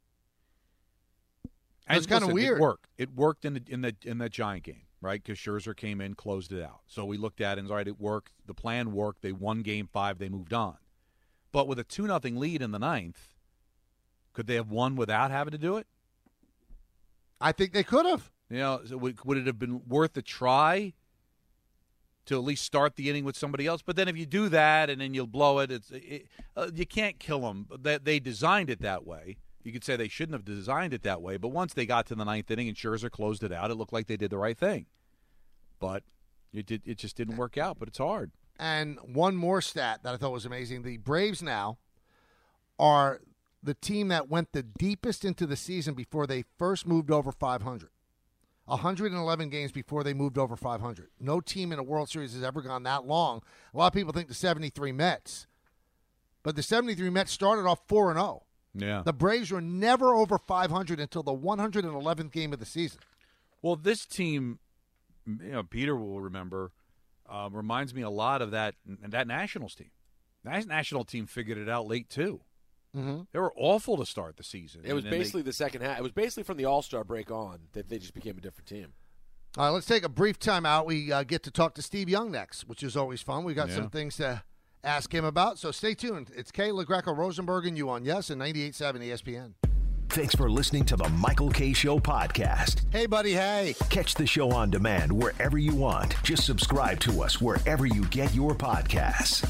It's kind of listen, weird. It worked. It worked in the in the in that Giant game, right? Because Scherzer came in, closed it out. So we looked at it and all right, it worked. The plan worked. They won Game Five. They moved on. But with a two nothing lead in the ninth, could they have won without having to do it? I think they could have. You know, so would, would it have been worth a try to at least start the inning with somebody else? But then if you do that and then you'll blow it, it's it, uh, you can't kill them. They, they designed it that way. You could say they shouldn't have designed it that way, but once they got to the ninth inning and Scherzer closed it out, it looked like they did the right thing. But it did, it just didn't work out, but it's hard. And one more stat that I thought was amazing. The Braves now are the team that went the deepest into the season before they first moved over five hundred. one hundred eleven games before they moved over five hundred. No team in a World Series has ever gone that long. A lot of people think the seventy-three Mets. But the seventy-three Mets started off four and oh. Yeah. The Braves were never over five hundred until the one hundred eleventh game of the season. Well, this team, you know, Peter will remember, um, reminds me a lot of that that Nationals team. That National team figured it out late, too. Mm-hmm. They were awful to start the season. It was And then basically the second half. It was basically from the All-Star break on that they just became a different team. All right, let's take a brief time out. We uh, get to talk to Steve Young next, which is always fun. We got Yeah. some things to ask him about, so stay tuned. It's Kay LaGreca Rosenberg and you on Yes and ninety-eight point seven E S P N. Thanks for listening to the Michael K. Show podcast. Hey, buddy, hey. Catch the show on demand wherever you want. Just subscribe to us wherever you get your podcasts.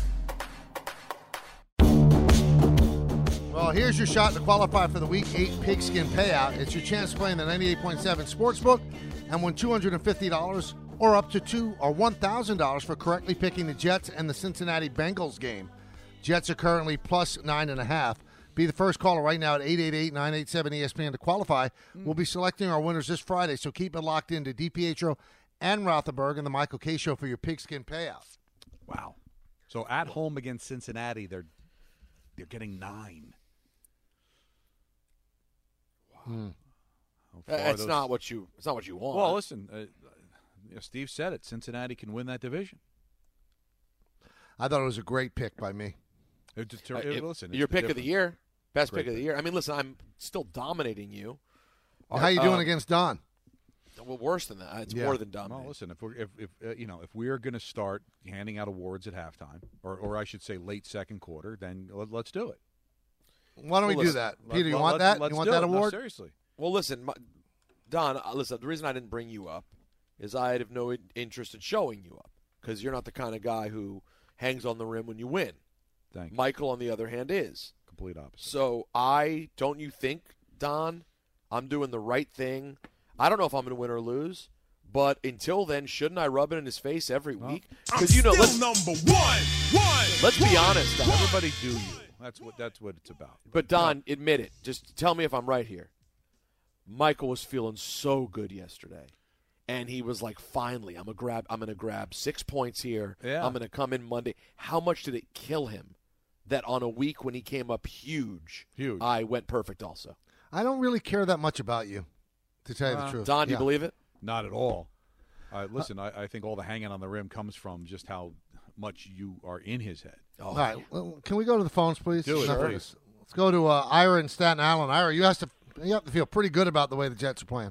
Well, here's your shot to qualify for the Week eight Pigskin Payout. It's your chance to play in the ninety-eight point seven Sportsbook and win two hundred fifty dollars or up to two or one thousand dollars for correctly picking the Jets and the Cincinnati Bengals game. Jets are currently plus nine and a half. Be the first caller right now at eight eight eight, nine eight seven, E S P N to qualify. We'll be selecting our winners this Friday, so keep it locked into DiPietro and Rothenberg and the Michael K. Show for your Pigskin Payout. Wow. So at home against Cincinnati, they're they're getting nine. Hmm. How far It's those- not what you. It's not what you want. Well, listen, uh, you know, Steve said it. Cincinnati can win that division. I thought it was a great pick by me. It just, Uh, it, it- listen, your it's pick of the different. year, best Great pick of the pick. year. I mean, listen, I'm still dominating you. How you doing Uh, against Don? Well, worse than that. It's Yeah. more than dominating. Well, listen, if we're if, if uh, you know if we are going to start handing out awards at halftime, or or I should say late second quarter, then let, let's do it. Why don't we Well, do listen, that? Let- Peter, you well, want let's- that? let's You want do that it. No, award? seriously. Well, listen, my, Don. uh, Listen, the reason I didn't bring you up is I have no in- interest in showing you up because you're not the kind of guy who hangs on the rim when you win. Thank you. Michael, on the other hand, is. Complete opposite. So I don't you think, Don, I'm doing the right thing. I don't know if I'm going to win or lose, but until then, shouldn't I rub it in his face every week? Because you know, let's, number one, one. let's be honest, Don. Everybody do you. That's what that's what it's about. But Don, admit it. Just tell me if I'm right here. Michael was feeling so good yesterday, and he was like, "Finally, I'm gonna grab. I'm gonna grab six points here. Yeah. I'm gonna come in Monday." How much did it kill him that on a week when he came up huge, Huge. I went perfect also? I don't really care that much about you, to tell you Uh, the truth. Don, do you Yeah. believe it? Not at all. Uh, listen, I, I think all the hanging on the rim comes from just how much you are in his head. Oh. All right, well, can we go to the phones, please? Do it, Enough of please. this. Let's go to uh, Ira in Staten Island. Ira, you have to you have to feel pretty good about the way the Jets are playing.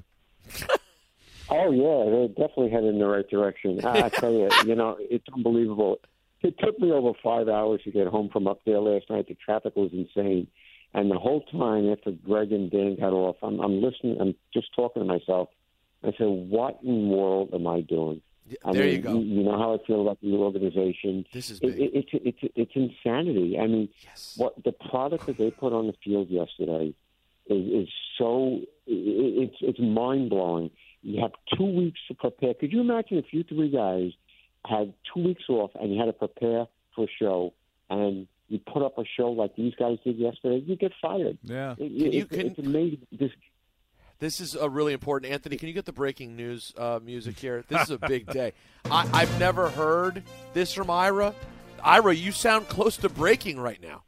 Oh, yeah, they're definitely headed in the right direction. I, I tell you, you know, it's unbelievable. It took me over five hours to get home from up there last night. The traffic was insane. And the whole time after Greg and Dan got off, I'm, I'm listening, I'm just talking to myself. I said, what in the world am I doing? I There mean, you go. You, you know how I feel about the organization. This is It, big. it, it's it's it's insanity. I mean, Yes. what the product that they put on the field yesterday is, is so it, it's it's mind blowing. You have two weeks to prepare. Could you imagine if you three guys had two weeks off and you had to prepare for a show and you put up a show like these guys did yesterday? You get fired. Yeah. It, Can you- it, can- it's amazing. This This is a really important. Anthony, can you get the breaking news uh, music here? This is a big day. I, I've never heard this from Ira. Ira, you sound close to breaking right now.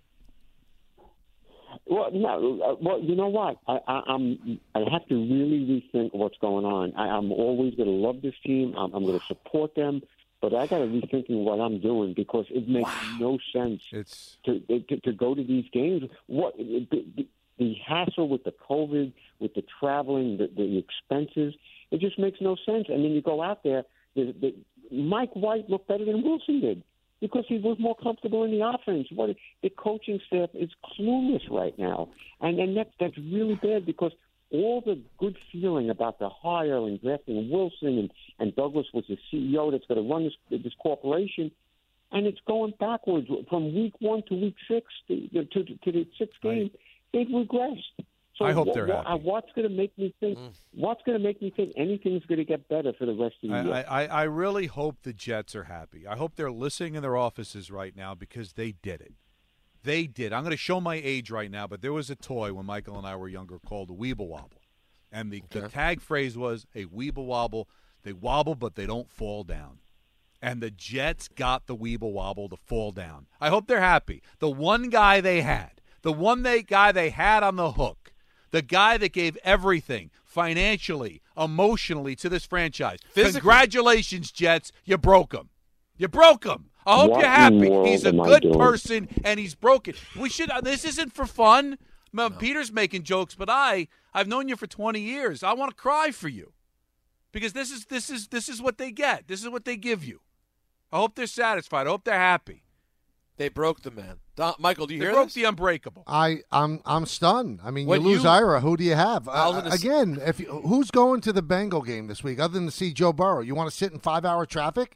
Well, no. Uh, well, you know what? I, I, I'm. I have to really rethink what's going on. I, I'm always going to love this team. I'm, I'm going to support them, but I got to rethinking what I'm doing because it makes wow. no sense it's... to, to to go to these games. What the, the, the hassle with the COVID, with the traveling, the, the expenses, it just makes no sense. And then you go out there. The, the, Mike White looked better than Wilson did. Because he was more comfortable in the offense. What the coaching staff is clueless right now, and and that that's really bad because all the good feeling about the hire and drafting Wilson and, and Douglas was the C E O that's going to run this this corporation, and it's going backwards from week one to week six to to, to the sixth game. They've regressed. So I hope what, they're what, happy. What's going to make me think? Mm. What's going to make me think anything's going to get better for the rest of the I, year? I, I really hope the Jets are happy. I hope they're listening in their offices right now because they did it. They did. I'm going to show my age right now, but there was a toy when Michael and I were younger called a Weeble Wobble. And the, Okay. the tag phrase was a Weeble Wobble. They wobble, but they don't fall down. And the Jets got the Weeble Wobble to fall down. I hope they're happy. The one guy they had, the one they, guy they had on the hook, the guy that gave everything financially, emotionally to this franchise. Physically. Congratulations, Jets. You broke him. You broke him. I hope What you're in the happy. world He's a am I good doing? person, and he's broken. We should. Uh, this isn't for fun. No. Peter's making jokes, but I, I've known you for twenty years. I want to cry for you because this is this is this is what they get. This is what they give you. I hope they're satisfied. I hope they're happy. They broke the man. Don, Michael, do you They hear broke this? the unbreakable. I, I'm I'm stunned. I mean, When you lose you- Ira. Who do you have? I was Uh, gonna s- again, if you, who's going to the Bengal game this week other than to see Joe Burrow? You want to sit in five hour traffic?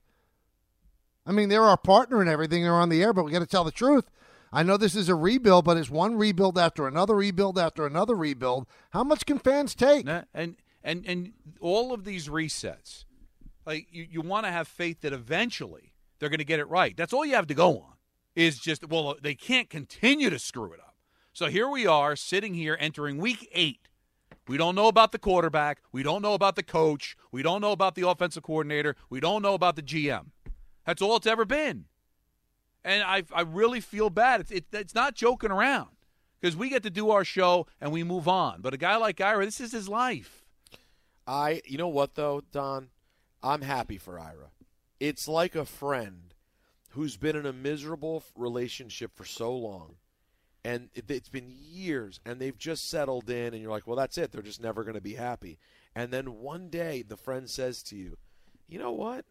I mean, they're our partner and everything. They're on the air, but we got to tell the truth. I know this is a rebuild, but it's one rebuild after another rebuild after another rebuild. How much can fans take? Nah, And and and all of these resets, like you, you want to have faith that eventually they're going to get it right. That's all you have to go on. Is just well, they can't continue to screw it up. So here we are sitting here entering week eight. We don't know about the quarterback. We don't know about the coach. We don't know about the offensive coordinator. We don't know about the G M. That's all it's ever been. And I I really feel bad. It's it, it's not joking around because we get to do our show and we move on. But a guy like Ira, this is his life. I, you know what though, Don? I'm happy for Ira. It's like a friend who's been in a miserable relationship for so long, and it, it's been years, and they've just settled in, and you're like, well, that's it. They're just never going to be happy. And then one day the friend says to you, you know what?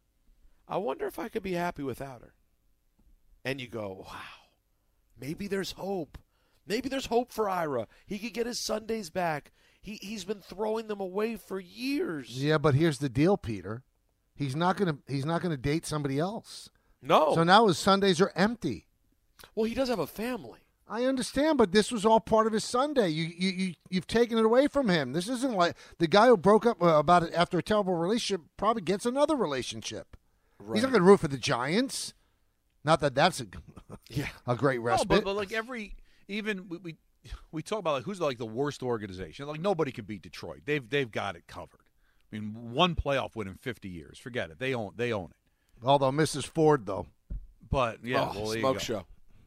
I wonder if I could be happy without her. And you go, wow, maybe there's hope. Maybe there's hope for Ira. He could get his Sundays back. He, he's been throwing them away for years. Yeah, but here's the deal, Peter. He's not gonna he's not gonna date somebody else. No. So now his Sundays are empty. Well, he does have a family. I understand, but this was all part of his Sunday. You you, you you've taken it away from him. This isn't like the guy who broke up uh, about it after a terrible relationship probably gets another relationship. Right. He's not going to root for the Giants. Not that that's a yeah a great No, respite. but, but like every even we, we we talk about like who's like the worst organization. Like nobody can beat Detroit. They've they've got it covered. I mean, one playoff win in fifty years. Forget it. They own they own it. Although Missus Ford though. But yeah, Oh, well, there you smoke go. show.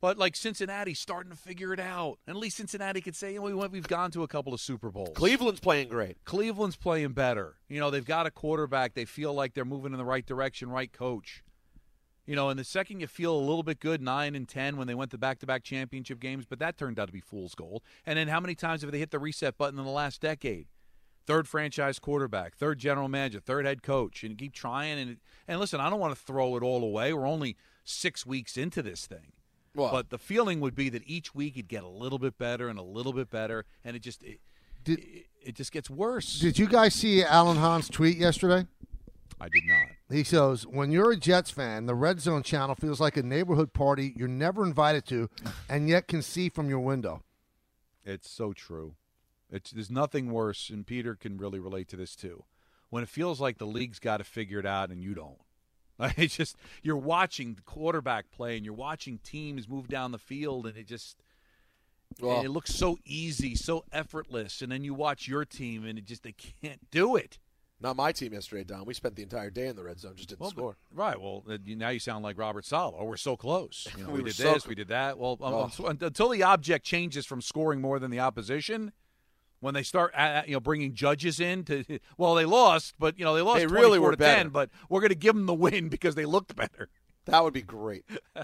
But, like, Cincinnati's starting to figure it out. And at least Cincinnati could say, you know, we- we've gone to a couple of Super Bowls. Cleveland's playing great. Cleveland's playing better. You know, they've got a quarterback. They feel like they're moving in the right direction, right coach. You know, and the second you feel a little bit good, nine and ten when they went to back-to-back championship games, but that turned out to be fool's gold. And then how many times have they hit the reset button in the last decade? Third franchise quarterback, third general manager, third head coach, and keep trying. And, and listen, I don't want to throw it all away. We're only six weeks into this thing. Well, but the feeling would be that each week it'd get a little bit better and a little bit better, and it just it, did, it, it just gets worse. Did you guys see Alan Hahn's tweet yesterday? I did not. He says, when you're a Jets fan, the Red Zone channel feels like a neighborhood party you're never invited to and yet can see from your window. It's so true. It's There's nothing worse, and Peter can really relate to this too, when it feels like the league's got it figured out and you don't. It's just you're watching the quarterback play and you're watching teams move down the field, and it just well, it looks so easy, so effortless. And then you watch your team, and it just they can't do it. Not my team yesterday, Don. We spent the entire day in the red zone, just didn't well, score. But, right. Well, uh, now you sound like Robert Saleh. Oh, we're so close. You know, we, we did so this, cl- we did that. Well, um, oh. so, until the object changes from scoring more than the opposition. When they start, uh, you know, bringing judges in to, well, they lost, but you know they lost. They really were to better. ten, but we're going to give them the win because they looked better. That would be great.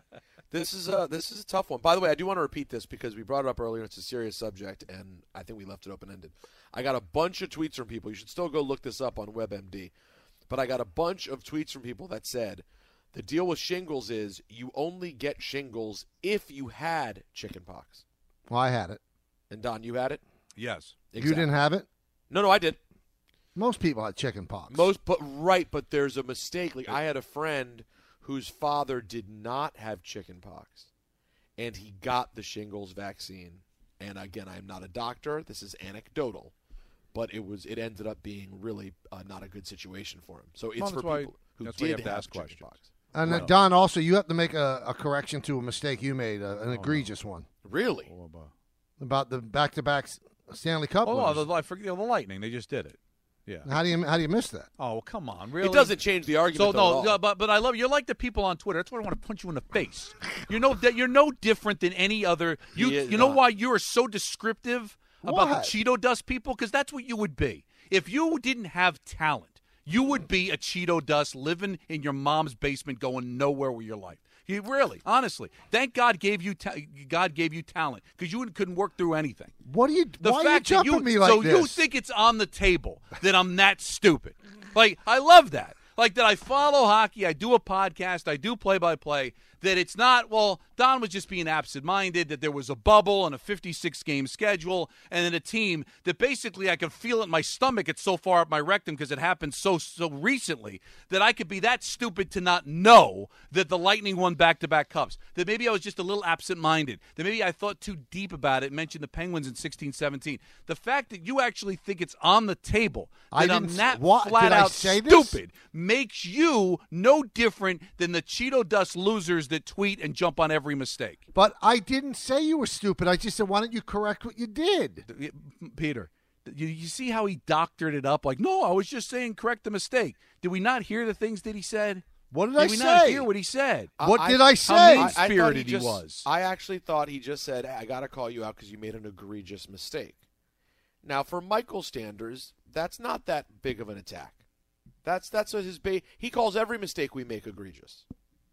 This is a this is a tough one. By the way, I do want to repeat this because we brought it up earlier. It's a serious subject, and I think we left it open ended. I got a bunch of tweets from people. You should still go look this up on WebMD, but I got a bunch of tweets from people that said the deal with shingles is you only get shingles if you had chickenpox. Well, I had it. And Don, you had it. Yes. Exactly. You didn't have it? No, no, I did. Most people had chicken pox. Most, but right, but there's a mistake. Like I had a friend whose father did not have chicken pox, and he got the shingles vaccine. And again, I am not a doctor. This is anecdotal, but it was. It ended up being really uh, not a good situation for him. So it's well, for why, people who that's did why you have, have to ask chicken questions. pox. And Well, then, Don, also, you have to make a, a correction to a mistake you made, uh, an egregious one. Really? About the back-to-back Stanley Cup Oh, winners. the, I forget, the Lightning. They just did it. Yeah. How do you how do you miss that? Oh, come on, really? It doesn't change the argument. So though, no, at all. no, but but I love you're like the people on Twitter. That's why I want to punch you in the face. You're no you're no different than any other. You He is you know not. why you are so descriptive about What? the Cheeto dust people? Because that's what you would be if you didn't have talent. You would be a Cheeto dust living in your mom's basement, going nowhere with your life. You really, honestly, thank God gave you ta- God gave you talent because you couldn't work through anything. What are you? The why fact are you that jumping you me like so this? you think it's on the table that I'm that stupid? Like I love that. Like that I follow hockey, I do a podcast, I do play by play. That it's not, well, Don was just being absent-minded, that there was a bubble and a fifty-six game schedule, and then a team that basically I could feel it in my stomach. It's so far up my rectum because it happened so, so recently that I could be that stupid to not know that the Lightning won back-to-back cups. That maybe I was just a little absent-minded. That maybe I thought too deep about it, mentioned the Penguins in sixteen seventeen. The fact that you actually think it's on the table, I that I'm didn't s- that what- flat did I out say this? stupid, makes you no different than the Cheeto dust losers that tweet and jump on every mistake. But I didn't say you were stupid. I just said, why don't you correct what you did? Peter, you, you see how he doctored it up? Like, no, I was just saying correct the mistake. Did we not hear the things that he said? What did, did I we say? not hear what he said? What did I say? How I- I thought mean-spirited he, just- was. I actually thought he just said, I got to call you out because you made an egregious mistake. Now, for Michael's standards, that's not that big of an attack. That's that's what his ba- he calls every mistake we make egregious.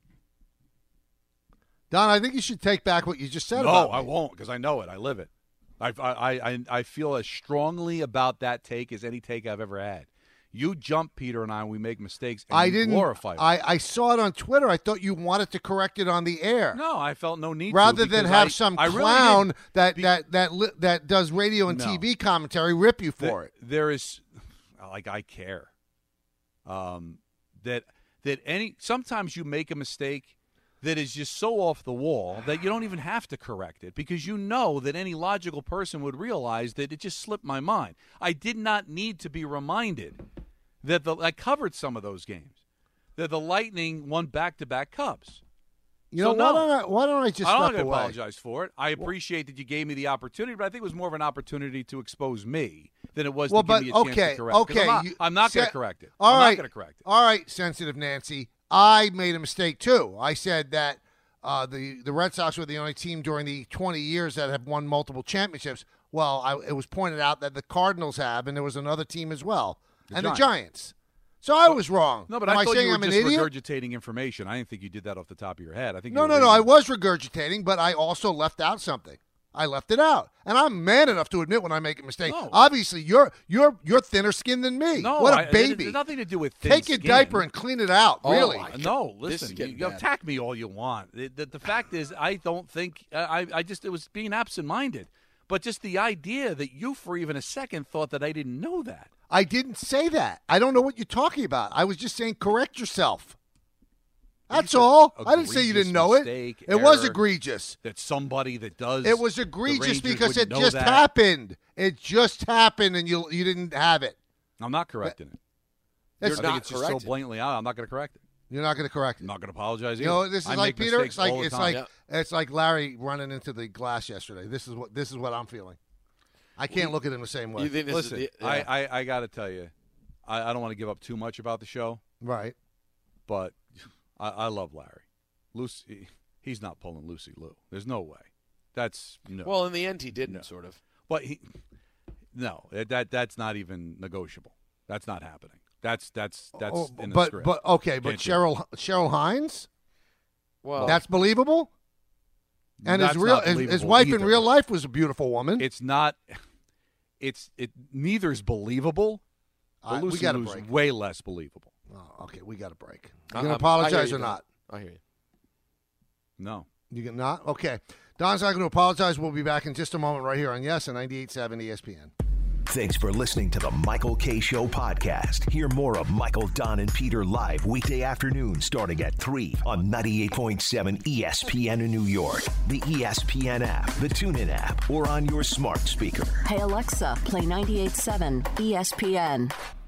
Don, I think you should take back what you just said no, about me. I won't because I know it. I live it. I, I, I, I feel as strongly about that take as any take I've ever had. You jump, Peter and I, and we make mistakes, and I you didn't. glorify it. I, I saw it on Twitter. I thought you wanted to correct it on the air. No, I felt no need Rather to. than because have I- some I really clown didn't. that, Be- that that li- that does radio and No. T V commentary rip you for There- it. There is, like, I care. Um, that that any sometimes you make a mistake that is just so off the wall that you don't even have to correct it because you know that any logical person would realize that it just slipped my mind. I did not need to be reminded that the I covered some of those games that the Lightning won back-to-back cups. You So, know, why no. don't I, why don't I just I don't step have to away? apologize for it. I appreciate that you gave me the opportunity, but I think it was more of an opportunity to expose me than it was Well, to but give me a chance okay, to correct it. 'Cause okay. I'm not, you- I'm not going se- to correct it. All I'm right, not going to correct it. All right, sensitive Nancy. I made a mistake too. I said that uh, the the Red Sox were the only team during the twenty years that have won multiple championships. Well, I, it was pointed out that the Cardinals have, and there was another team as well, The and Giants. the Giants. So I was wrong. No, but Am I I thought saying you were I'm an just idiot? regurgitating information. I didn't think you did that off the top of your head. I think No, you no, were no. I reading- was regurgitating, but I also left out something. I left it out, and I'm man enough to admit when I make a mistake. No. Obviously, you're you're you're thinner skinned than me. No, what a I- it- baby! It's nothing to do with thin Take your skin. diaper and clean it out. Oh, really? I- no, This is listen. You, getting you bad. attack me all you want. The, the, the fact is, I don't think I. I just it was being absent-minded. But just the idea that you, for even a second, thought that I didn't know that. I didn't say that. I don't know what you're talking about. I was just saying correct yourself. That's all. I didn't say you didn't know it. Mistake, It was error, egregious. That somebody that does It was the egregious Rangers because it wouldn't know just that. happened. It just happened, and you you didn't have it. I'm not correcting it. That's I not think it's just so corrected. blatantly out. I'm not going to correct it. You're not going to correct it. I'm not going to apologize You either. know, this is I like make Peter. mistakes It's like all the it's time. like it's like Larry running into the glass yesterday. This is what this is what I'm feeling. I can't look at him the same way. You think this Listen, is the, I, yeah. I, I got to tell you, I, I don't want to give up too much about the show. Right. But I, I love Larry. Lucy, he's not pulling Lucy Liu. There's no way. That's no. Well, in the end, he didn't, No. sort of. But he, no, that that's not even negotiable. That's not happening. That's that's that's Oh, in the but script. but okay, but Can't do it. Cheryl Cheryl Hines. Well, That's believable. And That's his real not his, his believable wife in either. real life was a beautiful woman. It's not. It's it. Neither is believable. All right, But we Lucy got a Liu's break. way less believable. Oh, okay, we got a break. You I- gonna I'm- I apologize hear or you, Don. not? I hear you. No. You can not? Okay. Don's not going to apologize. We'll be back in just a moment right here on Yes and ninety-eight point seven E S P N. Thanks for listening to the Michael K. Show podcast. Hear more of Michael, Don, and Peter live weekday afternoon starting at three on ninety-eight point seven E S P N in New York, the E S P N app, the TuneIn app, or on your smart speaker. Hey Alexa, play ninety-eight point seven E S P N.